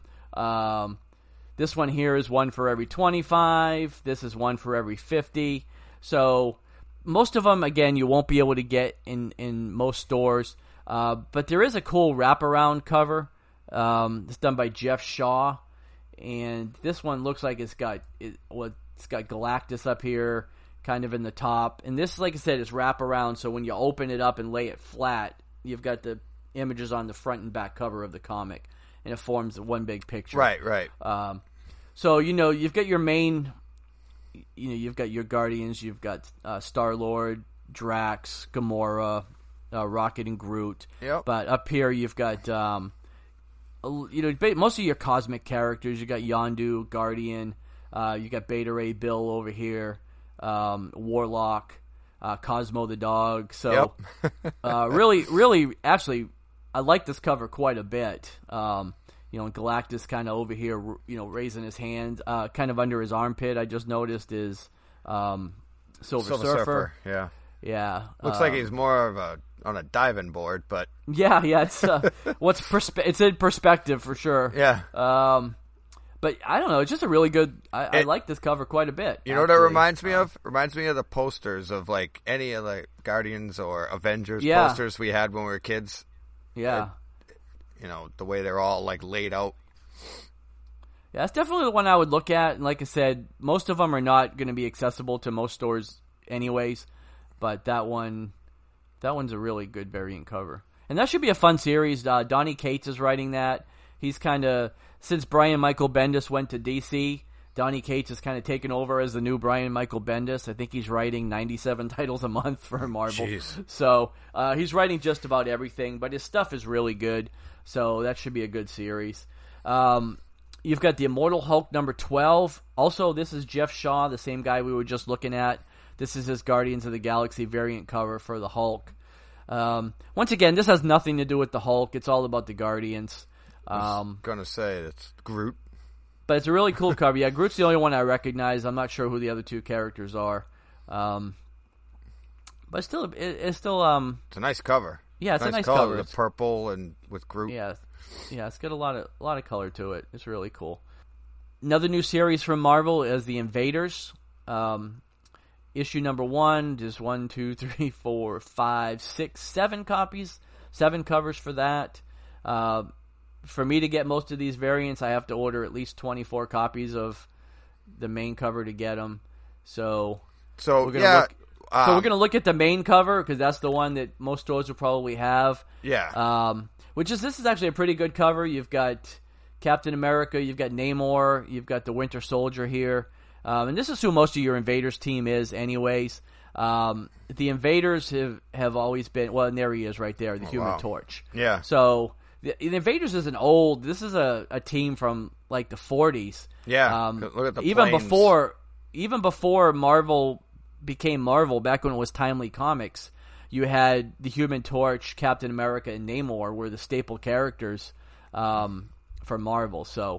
This one here is one for every 25. This is one for every 50. So most of them, again, you won't be able to get in most stores. But there is a cool wraparound cover. It's done by Jeff Shaw. And this one looks like it's got Galactus up here, kind of in the top. And this, like I said, is wraparound, so when you open it up and lay it flat, you've got the images on the front and back cover of the comic, and it forms one big picture. Right. So, you've got your main, you've got your Guardians, you've got Star-Lord, Drax, Gamora, Rocket and Groot. Yep. But up here you've got, most of your cosmic characters. You got Yondu, Guardian, you got Beta Ray Bill over here, Warlock, Cosmo the dog. So, really, actually, I like this cover quite a bit. Galactus kind of over here, raising his hand, kind of under his armpit. I just noticed is Silver Surfer. Yeah. Yeah. Looks like he's more of on a diving board, but yeah. It's it's in perspective for sure. Yeah. But I don't know. It's just a really good. I like this cover quite a bit. You know what it reminds me of? Reminds me of the posters of like any of the Guardians or Avengers posters we had when we were kids. Yeah. You know, the way they're all like laid out. Yeah, that's definitely the one I would look at. And like I said, most of them are not going to be accessible to most stores anyways. But that one's a really good variant cover. And that should be a fun series. Donny Cates is writing that. He's kind of, since Brian Michael Bendis went to DC, Donny Cates has kind of taken over as the new Brian Michael Bendis. I think he's writing 97 titles a month for Marvel. Jeez. So he's writing just about everything, but his stuff is really good. So that should be a good series. You've got the Immortal Hulk number 12. Also, this is Jeff Shaw, the same guy we were just looking at. This is his Guardians of the Galaxy variant cover for the Hulk. Once again, this has nothing to do with the Hulk. It's all about the Guardians. I was going to say it's Groot. But it's a really cool cover. Yeah, Groot's the only one I recognize. I'm not sure who the other two characters are. But it's still it's a nice cover. Yeah, it's a nice cover. The purple and with Groot. Yeah, it's got a lot of color to it. It's really cool. Another new series from Marvel is The Invaders. Issue number 1, just 1, 2, 3, 4, 5, 6, 7 copies. 7 covers for that. For me to get most of these variants, I have to order at least 24 copies of the main cover to get them. So we're gonna look at the main cover because that's the one that most stores will probably have. Yeah. This is actually a pretty good cover. You've got Captain America, you've got Namor, you've got the Winter Soldier here, and this is who most of your Invaders team is, anyways. The Invaders have always been and there he is right there, the Human Torch. Yeah. So. The Invaders this is a team from like the 40s. Yeah, look at the even before Marvel became Marvel, back when it was Timely Comics, you had the Human Torch, Captain America, and Namor were the staple characters for Marvel. So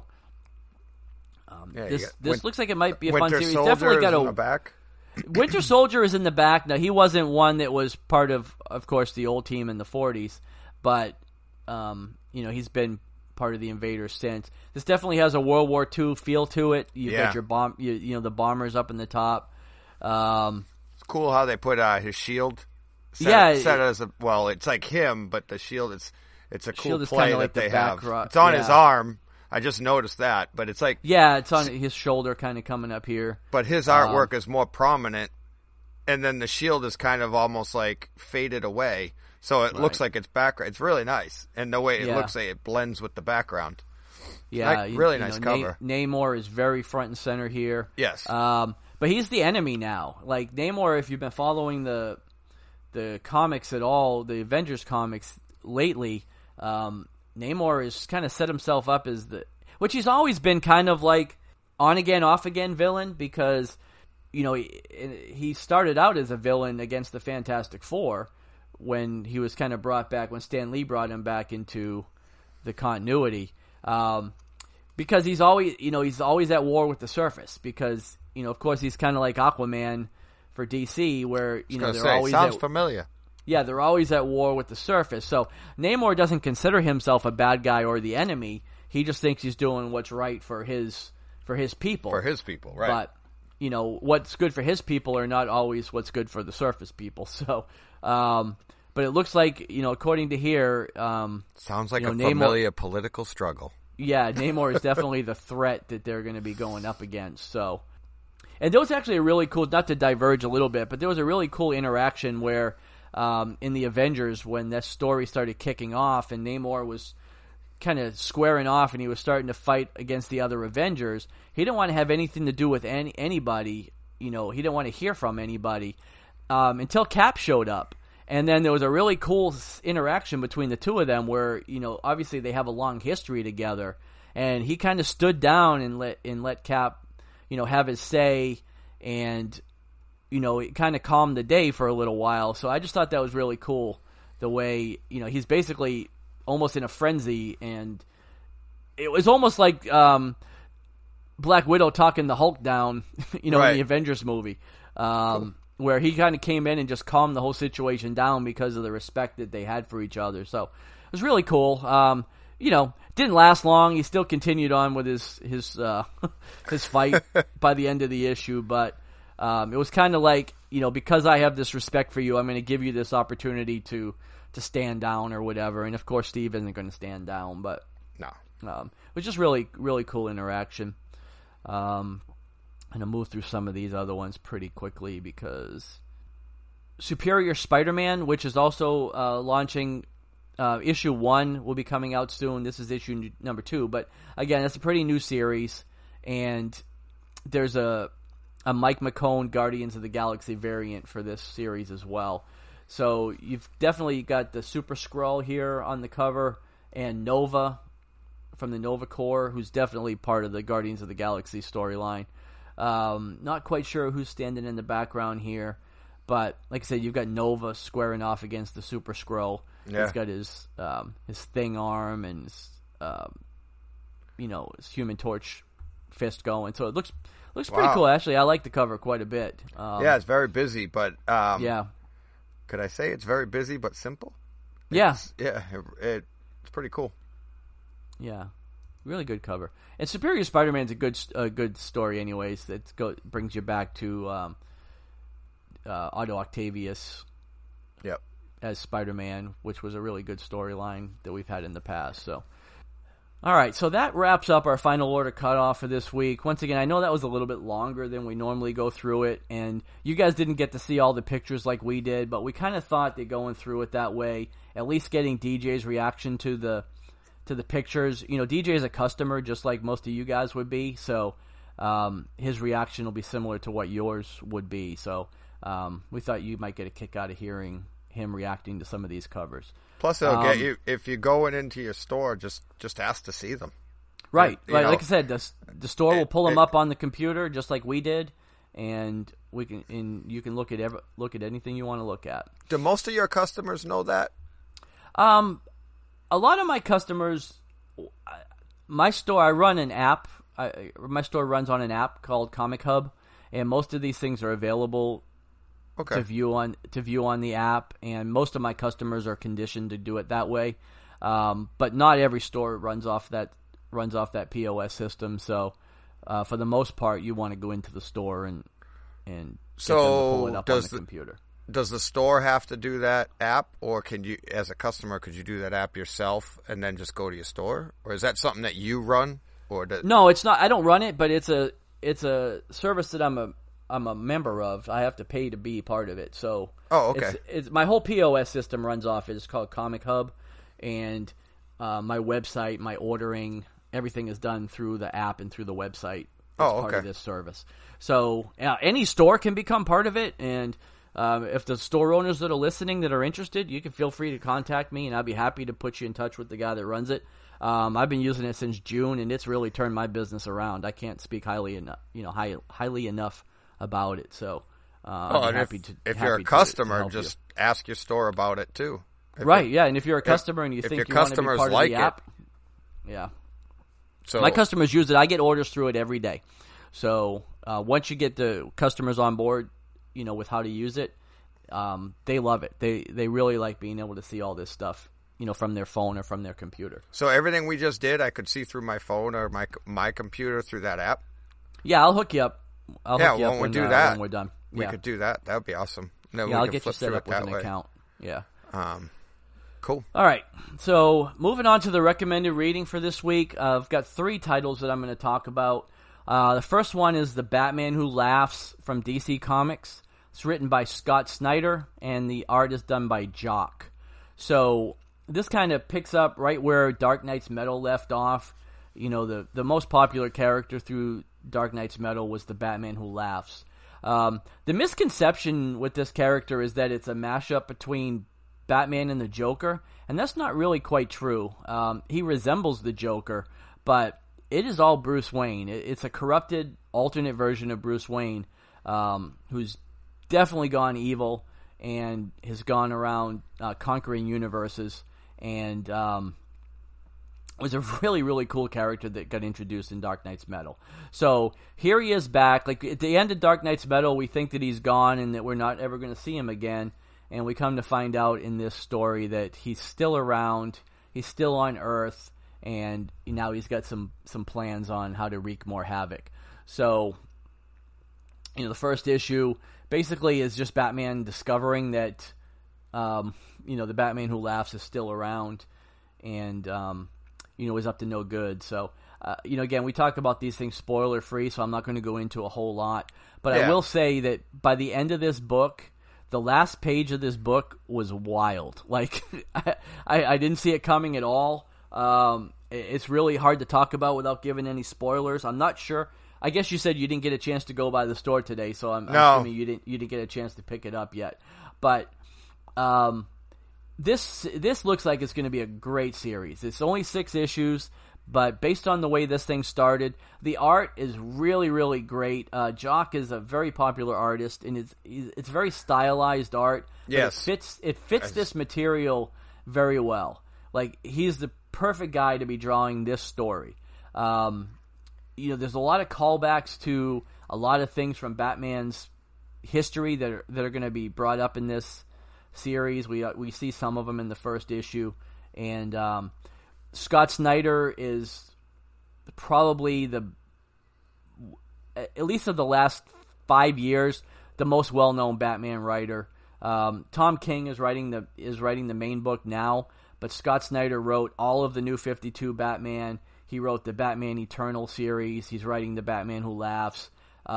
this looks like it might be a fun series. Definitely got a back. Winter Soldier is in the back. Now he wasn't one that was part of course, the old team in the 40s, but. He's been part of the Invaders since. This definitely has a World War II feel to it. You've got your the bombers up in the top. It's cool how they put his shield. Set as it's like him, but the shield it's a cool play that they have. It's on his arm. I just noticed that, but it's like it's on his shoulder, kind of coming up here. But his artwork is more prominent, and then the shield is kind of almost like faded away. So it looks like it's background. It's really nice, and the way it looks like it blends with the background. Yeah, really nice cover. Namor is very front and center here. Yes, but he's the enemy now. Like Namor, if you've been following the comics at all, the Avengers comics lately, Namor has kind of set himself up as which he's always been kind of like on again, off again villain because he started out as a villain against the Fantastic Four. When he was kind of brought back, when Stan Lee brought him back into the continuity, because he's always at war with the surface. Because of course, he's kind of like Aquaman for DC, where they're always sounds familiar. Yeah, they're always at war with the surface. So Namor doesn't consider himself a bad guy or the enemy. He just thinks he's doing what's right for his people. For his people, right? But what's good for his people are not always what's good for the surface people. So. But it looks like, according to here... sounds like a familiar political struggle. Yeah, Namor is definitely the threat that they're going to be going up against. So, and there was actually a really cool, not to diverge a little bit, but there was a really cool interaction where in the Avengers, when this story started kicking off and Namor was kind of squaring off and he was starting to fight against the other Avengers, he didn't want to have anything to do with anybody. He didn't want to hear from anybody until Cap showed up. And then there was a really cool interaction between the two of them where, obviously they have a long history together. And he kind of stood down and let Cap, have his say. And, it kind of calmed the day for a little while. So I just thought that was really cool. The way, he's basically almost in a frenzy. And it was almost like Black Widow talking the Hulk down, in the Avengers movie. Cool. where he kind of came in and just calmed the whole situation down because of the respect that they had for each other. So it was really cool. Didn't last long. He still continued on with his his fight by the end of the issue, but it was kind of like, because I have this respect for you, I'm going to give you this opportunity to stand down or whatever. And of course, Steve isn't going to stand down, but no, it was just really, really cool interaction. And I'll move through some of these other ones pretty quickly because Superior Spider-Man, which is also launching, issue 1 will be coming out soon. This is issue number 2, but again, it's a pretty new series, and there's a Mike McCone Guardians of the Galaxy variant for this series as well. So you've definitely got the Super Skrull here on the cover, and Nova from the Nova Corps, who's definitely part of the Guardians of the Galaxy storyline. Not quite sure who's standing in the background here, but like I said, you've got Nova squaring off against the Super Skrull. Yeah. He's got his thing arm and his, his Human Torch fist going. So it looks pretty cool. Actually, I like the cover quite a bit. It's very busy, but yeah. Could I say it's very busy but simple? It's pretty cool. Yeah, really good cover. And Superior Spider-Man's a good story, anyways. That brings you back to Otto Octavius. Yep. As Spider-Man, which was a really good storyline that we've had in the past. So, all right, so that wraps up our final order cutoff for this week. Once again, I know that was a little bit longer than we normally go through it, and you guys didn't get to see all the pictures like we did, but we kind of thought that going through it that way, at least getting DJ's reaction to the pictures. DJ is a customer, just like most of you guys would be, so his reaction will be similar to what yours would be. So we thought you might get a kick out of hearing him reacting to some of these covers. Plus, it'll get you, if you're going into your store, just ask to see them. Right. Like I said, the store will pull them up on the computer just like we did, and you can look at anything you want to look at. Do most of your customers know that? A lot of my customers, my store, I run an app. My store runs on an app called Comic Hub, and most of these things are available to view on the app, and most of my customers are conditioned to do it that way. But not every store runs off that POS system. So for the most part, you want to go into the store and get them to pull it up on the computer. Does the store have to do that app, or can you, as a customer, could you do that app yourself and then just go to your store, or is that something that you run? No, it's not. I don't run it, but it's a service that I'm a member of. I have to pay to be part of it. So it's my whole POS system runs off it. It's called Comic Hub, and my website, my ordering, everything is done through the app and through the website. It's part of this service. So any store can become part of it, and if the store owners that are listening that are interested, you can feel free to contact me, and I'd be happy to put you in touch with the guy that runs it. I've been using it since June, and it's really turned my business around. I can't speak highly enough about it. So I'm happy to. If you're a customer, just ask your store about it too. And if you're a customer and you think you want to be part of the app, So my customers use it. I get orders through it every day. So once you get the customers on board, with how to use it, they love it. They really like being able to see all this stuff, from their phone or from their computer. So everything we just did, I could see through my phone or my computer through that app? Yeah, I'll hook you up. When we do that, when we're done. We could do that. That would be awesome. I'll get you set up with an account. Yeah. Cool. All right. So moving on to the recommended reading for this week, I've got 3 titles that I'm going to talk about. The first one is The Batman Who Laughs from DC Comics. It's written by Scott Snyder, and the art is done by Jock. So this kind of picks up right where Dark Knight's Metal left off. The most popular character through Dark Knight's Metal was the Batman Who Laughs. The misconception with this character is that it's a mashup between Batman and the Joker, and that's not really quite true. He resembles the Joker, but it is all Bruce Wayne. It's a corrupted, alternate version of Bruce Wayne, who's definitely gone evil and has gone around conquering universes. And was a really, really cool character that got introduced in Dark Knight's Metal. So here he is back. Like at the end of Dark Knight's Metal, we think that he's gone and that we're not ever going to see him again. And we come to find out in this story that he's still around, he's still on Earth, and now he's got some plans on how to wreak more havoc. So, the first issue basically is just Batman discovering that, the Batman Who Laughs is still around, and is up to no good. So, again, we talk about these things spoiler-free, so I'm not going to go into a whole lot. But I will say that by the end of this book, the last page of this book was wild. Like, I didn't see it coming at all. It's really hard to talk about without giving any spoilers. I'm not sure. I guess you said you didn't get a chance to go by the store today, so I'm assuming you didn't get a chance to pick it up yet. But this looks like it's going to be a great series. It's only 6 issues, but based on the way this thing started, the art is really, really great. Jock is a very popular artist, and it's very stylized art. Yes, it fits this material very well. Like, he's the perfect guy to be drawing this story. There's a lot of callbacks to a lot of things from Batman's history that are going to be brought up in this series. We see some of them in the first issue, and Scott Snyder is probably at least of the last 5 years, the most well-known Batman writer. Tom King is writing the main book now, but Scott Snyder wrote all of the New 52 Batman. He wrote the Batman Eternal series. He's writing the Batman Who Laughs.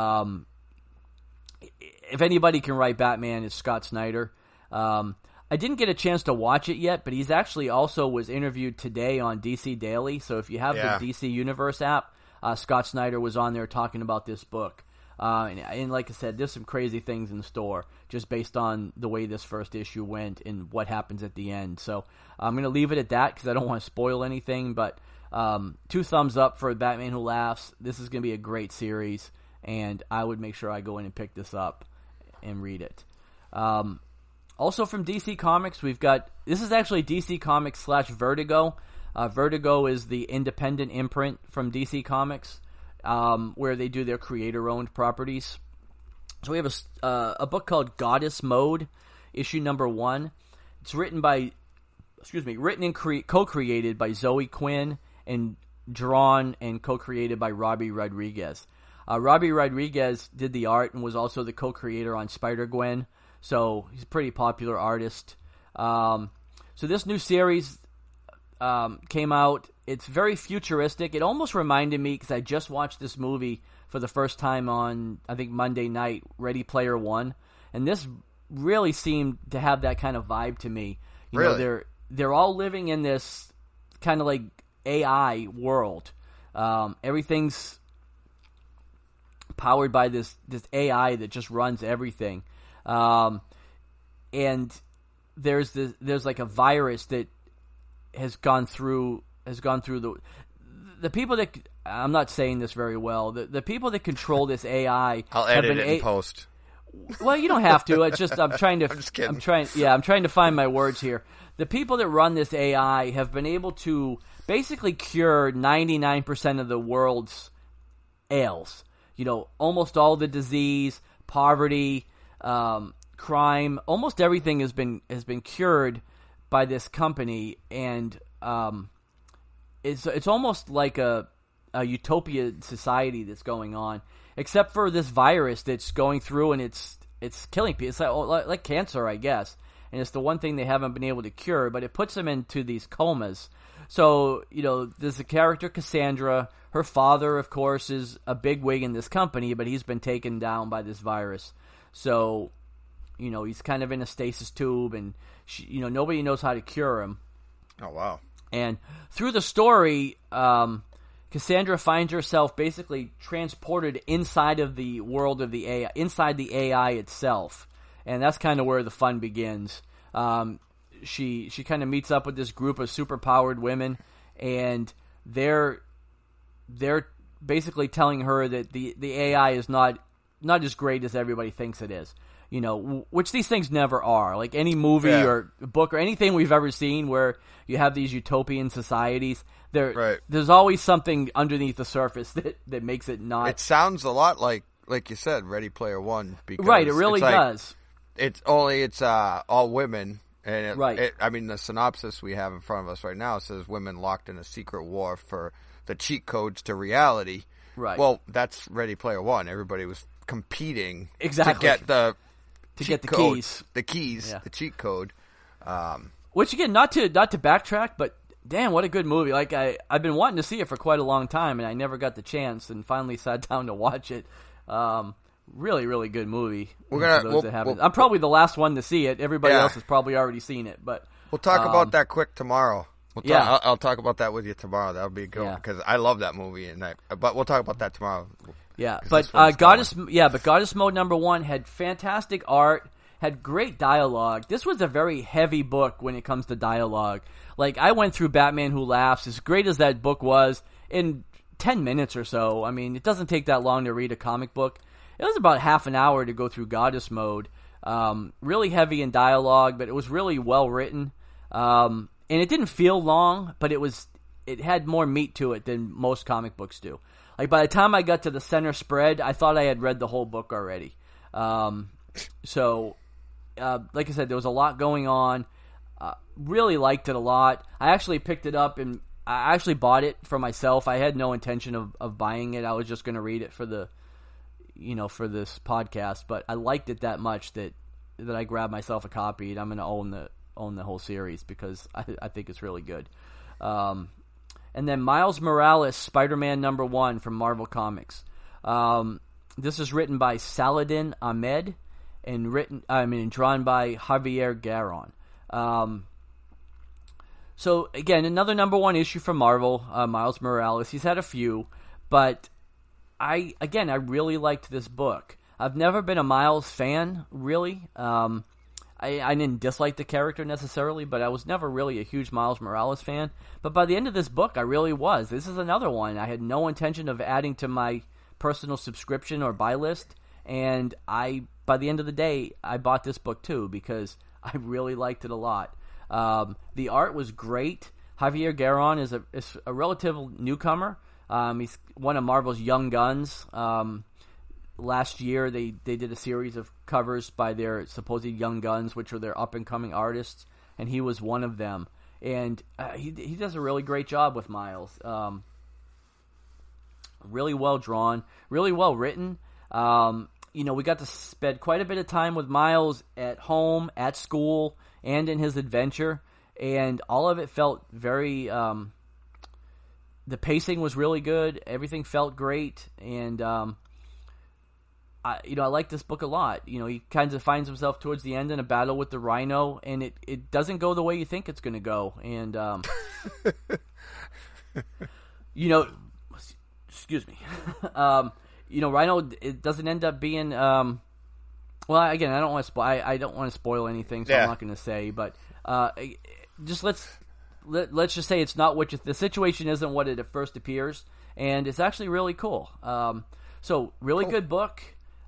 If anybody can write Batman, it's Scott Snyder. I didn't get a chance to watch it yet, but he's actually also was interviewed today on DC Daily. So if you have the DC Universe app, Scott Snyder was on there talking about this book. And like I said, there's some crazy things in store just based on the way this first issue went and what happens at the end. So I'm going to leave it at that because I don't want to spoil anything. But 2 thumbs up for Batman Who Laughs. This is going to be a great series, and I would make sure I go in and pick this up and read it. Also from DC Comics, we've got... This is actually DC Comics / Vertigo. Vertigo is the independent imprint from DC Comics, where they do their creator-owned properties. So we have a book called Goddess Mode, issue number 1. It's written and co-created by Zoe Quinn and drawn and co-created by Robbie Rodriguez. Robbie Rodriguez did the art and was also the co-creator on Spider-Gwen, so he's a pretty popular artist. So this new series came out. It's very futuristic. It almost reminded me, because I just watched this movie for the first time on, I think, Monday night, Ready Player One, and this really seemed to have that kind of vibe to me. They're all living in this kind of like AI world. Everything's powered by this AI that just runs everything. And there's like a virus that has gone through the people that, I'm not saying this very well, the people that control this AI. I'll edit it in post. Well, you don't have to. It's just I'm trying to. I'm just kidding. I'm trying to find my words here. The people that run this AI have been able to basically cure 99% of the world's ails. Almost all the disease, poverty, crime, almost everything has been cured by this company, and it's almost like a utopia society that's going on, except for this virus that's going through and it's killing people. It's like cancer, I guess, and it's the one thing they haven't been able to cure, but it puts them into these comas. So, there's a character, Cassandra. Her father, of course, is a bigwig in this company, but he's been taken down by this virus. So, he's kind of in a stasis tube, and nobody knows how to cure him. Oh, wow. And through the story, Cassandra finds herself basically transported inside of the world of the AI, inside the AI itself. And that's kind of where the fun begins. She kind of meets up with this group of superpowered women, and they're basically telling her that the AI is not as great as everybody thinks it is. which these things never are. Like any movie or book or anything we've ever seen where you have these utopian societies, there's always something underneath the surface that makes it not. It sounds a lot like you said, Ready Player One. Because right, it really does. It's all women. And the synopsis we have in front of us right now says women locked in a secret war for the cheat codes to reality. Right. Well, that's Ready Player One. Everybody was competing to get the keys, the cheat code. Which again, not to backtrack, but damn, what a good movie! Like I've been wanting to see it for quite a long time, and I never got the chance, and finally sat down to watch it. Really, really good movie. I'm probably the last one to see it. Everybody else has probably already seen it, but we'll talk about that quick tomorrow. I'll talk about that with you tomorrow. That'll be good because I love that movie, but we'll talk about that tomorrow. Yeah, but Goddess Mode #1 had fantastic art, had great dialogue. This was a very heavy book when it comes to dialogue. Like I went through Batman Who Laughs, as great as that book was, in 10 minutes or so. I mean, it doesn't take that long to read a comic book. It was about half an hour to go through Goddess Mode. Really heavy in dialogue, but it was really well written. And it didn't feel long, but it had more meat to it than most comic books do. Like by the time I got to the center spread, I thought I had read the whole book already. So, like I said, there was a lot going on. Really liked it a lot. I actually picked it up and I actually bought it for myself. I had no intention of buying it. I was just going to read it for for this podcast, but I liked it that much that I grabbed myself a copy, and I'm going to own the whole series because I think it's really good. And then Miles Morales, Spider-Man #1 from Marvel Comics. This is written by Saladin Ahmed and drawn by Javier Garron. So again, another #1 issue from Marvel, Miles Morales. He's had a few, but I really liked this book. I've never been a Miles fan, really. I didn't dislike the character necessarily, but I was never really a huge Miles Morales fan. But by the end of this book, I really was. This is another one I had no intention of adding to my personal subscription or buy list, and by the end of the day, I bought this book too because I really liked it a lot. The art was great. Javier Garron is a relative newcomer. He's one of Marvel's young guns. Last year, they did a series of covers by their supposed young guns, which are their up-and-coming artists, and he was one of them. And he does a really great job with Miles. Really well drawn, really well written. We got to spend quite a bit of time with Miles at home, at school, and in his adventure, and all of it felt very... the pacing was really good. Everything felt great, and I like this book a lot. He kind of finds himself towards the end in a battle with the Rhino, and it doesn't go the way you think it's going to go. And excuse me, Rhino, it doesn't end up being. Well, again, I don't want to I don't want to spoil anything, so I'm not going to say. But just let's just say it's not what the situation isn't what it at first appears, and it's actually really cool. So really good book.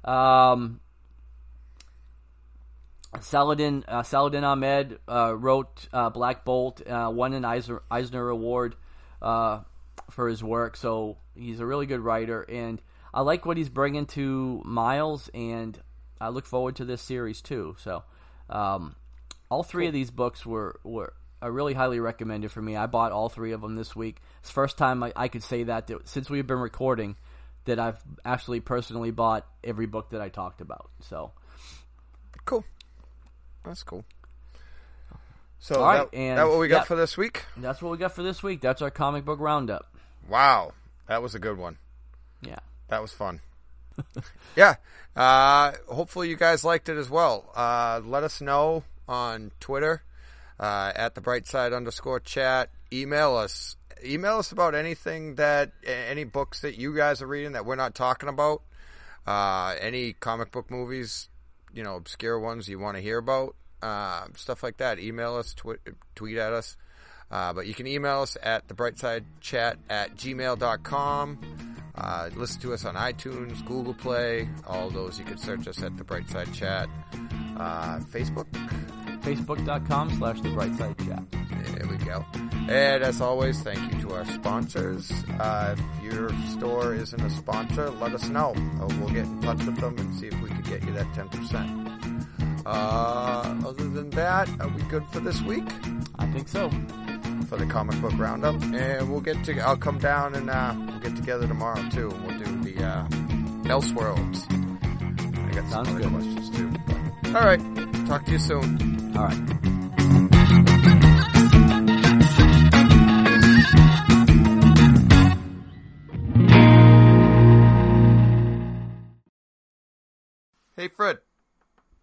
Saladin Ahmed wrote Black Bolt, won an Eisner Award for his work, so he's a really good writer, and I like what he's bringing to Miles, and I look forward to this series too. So all three of these books were really highly recommended for me. I bought all three of them this week. It's the first time I could say that since we've been recording that I've actually personally bought every book that I talked about. So cool. That's cool. So all right, that what we got for this week? That's what we got for this week. That's our comic book roundup. Wow. That was a good one. Yeah. That was fun. Yeah. Hopefully you guys liked it as well. Let us know on Twitter at the brightside_chat. Email us about anything any books that you guys are reading that we're not talking about. Any comic book movies, obscure ones you want to hear about, stuff like that. Email us, tweet at us. But you can email us at thebrightsidechat@gmail.com. Listen to us on iTunes, Google Play, all those. You can search us at The Brightside Chat. Facebook? Facebook.com/The Brightside Chat. There we go. And as always, thank you to our sponsors. If your store isn't a sponsor, let us know. We'll get in touch with them and see if we could get you that 10%. Other than that, are we good for this week? I think so. For the comic book roundup, and I'll come down and we'll get together tomorrow too. We'll do the Elseworlds. I got some other questions too. But, all right, talk to you soon. All right. Hey Fred.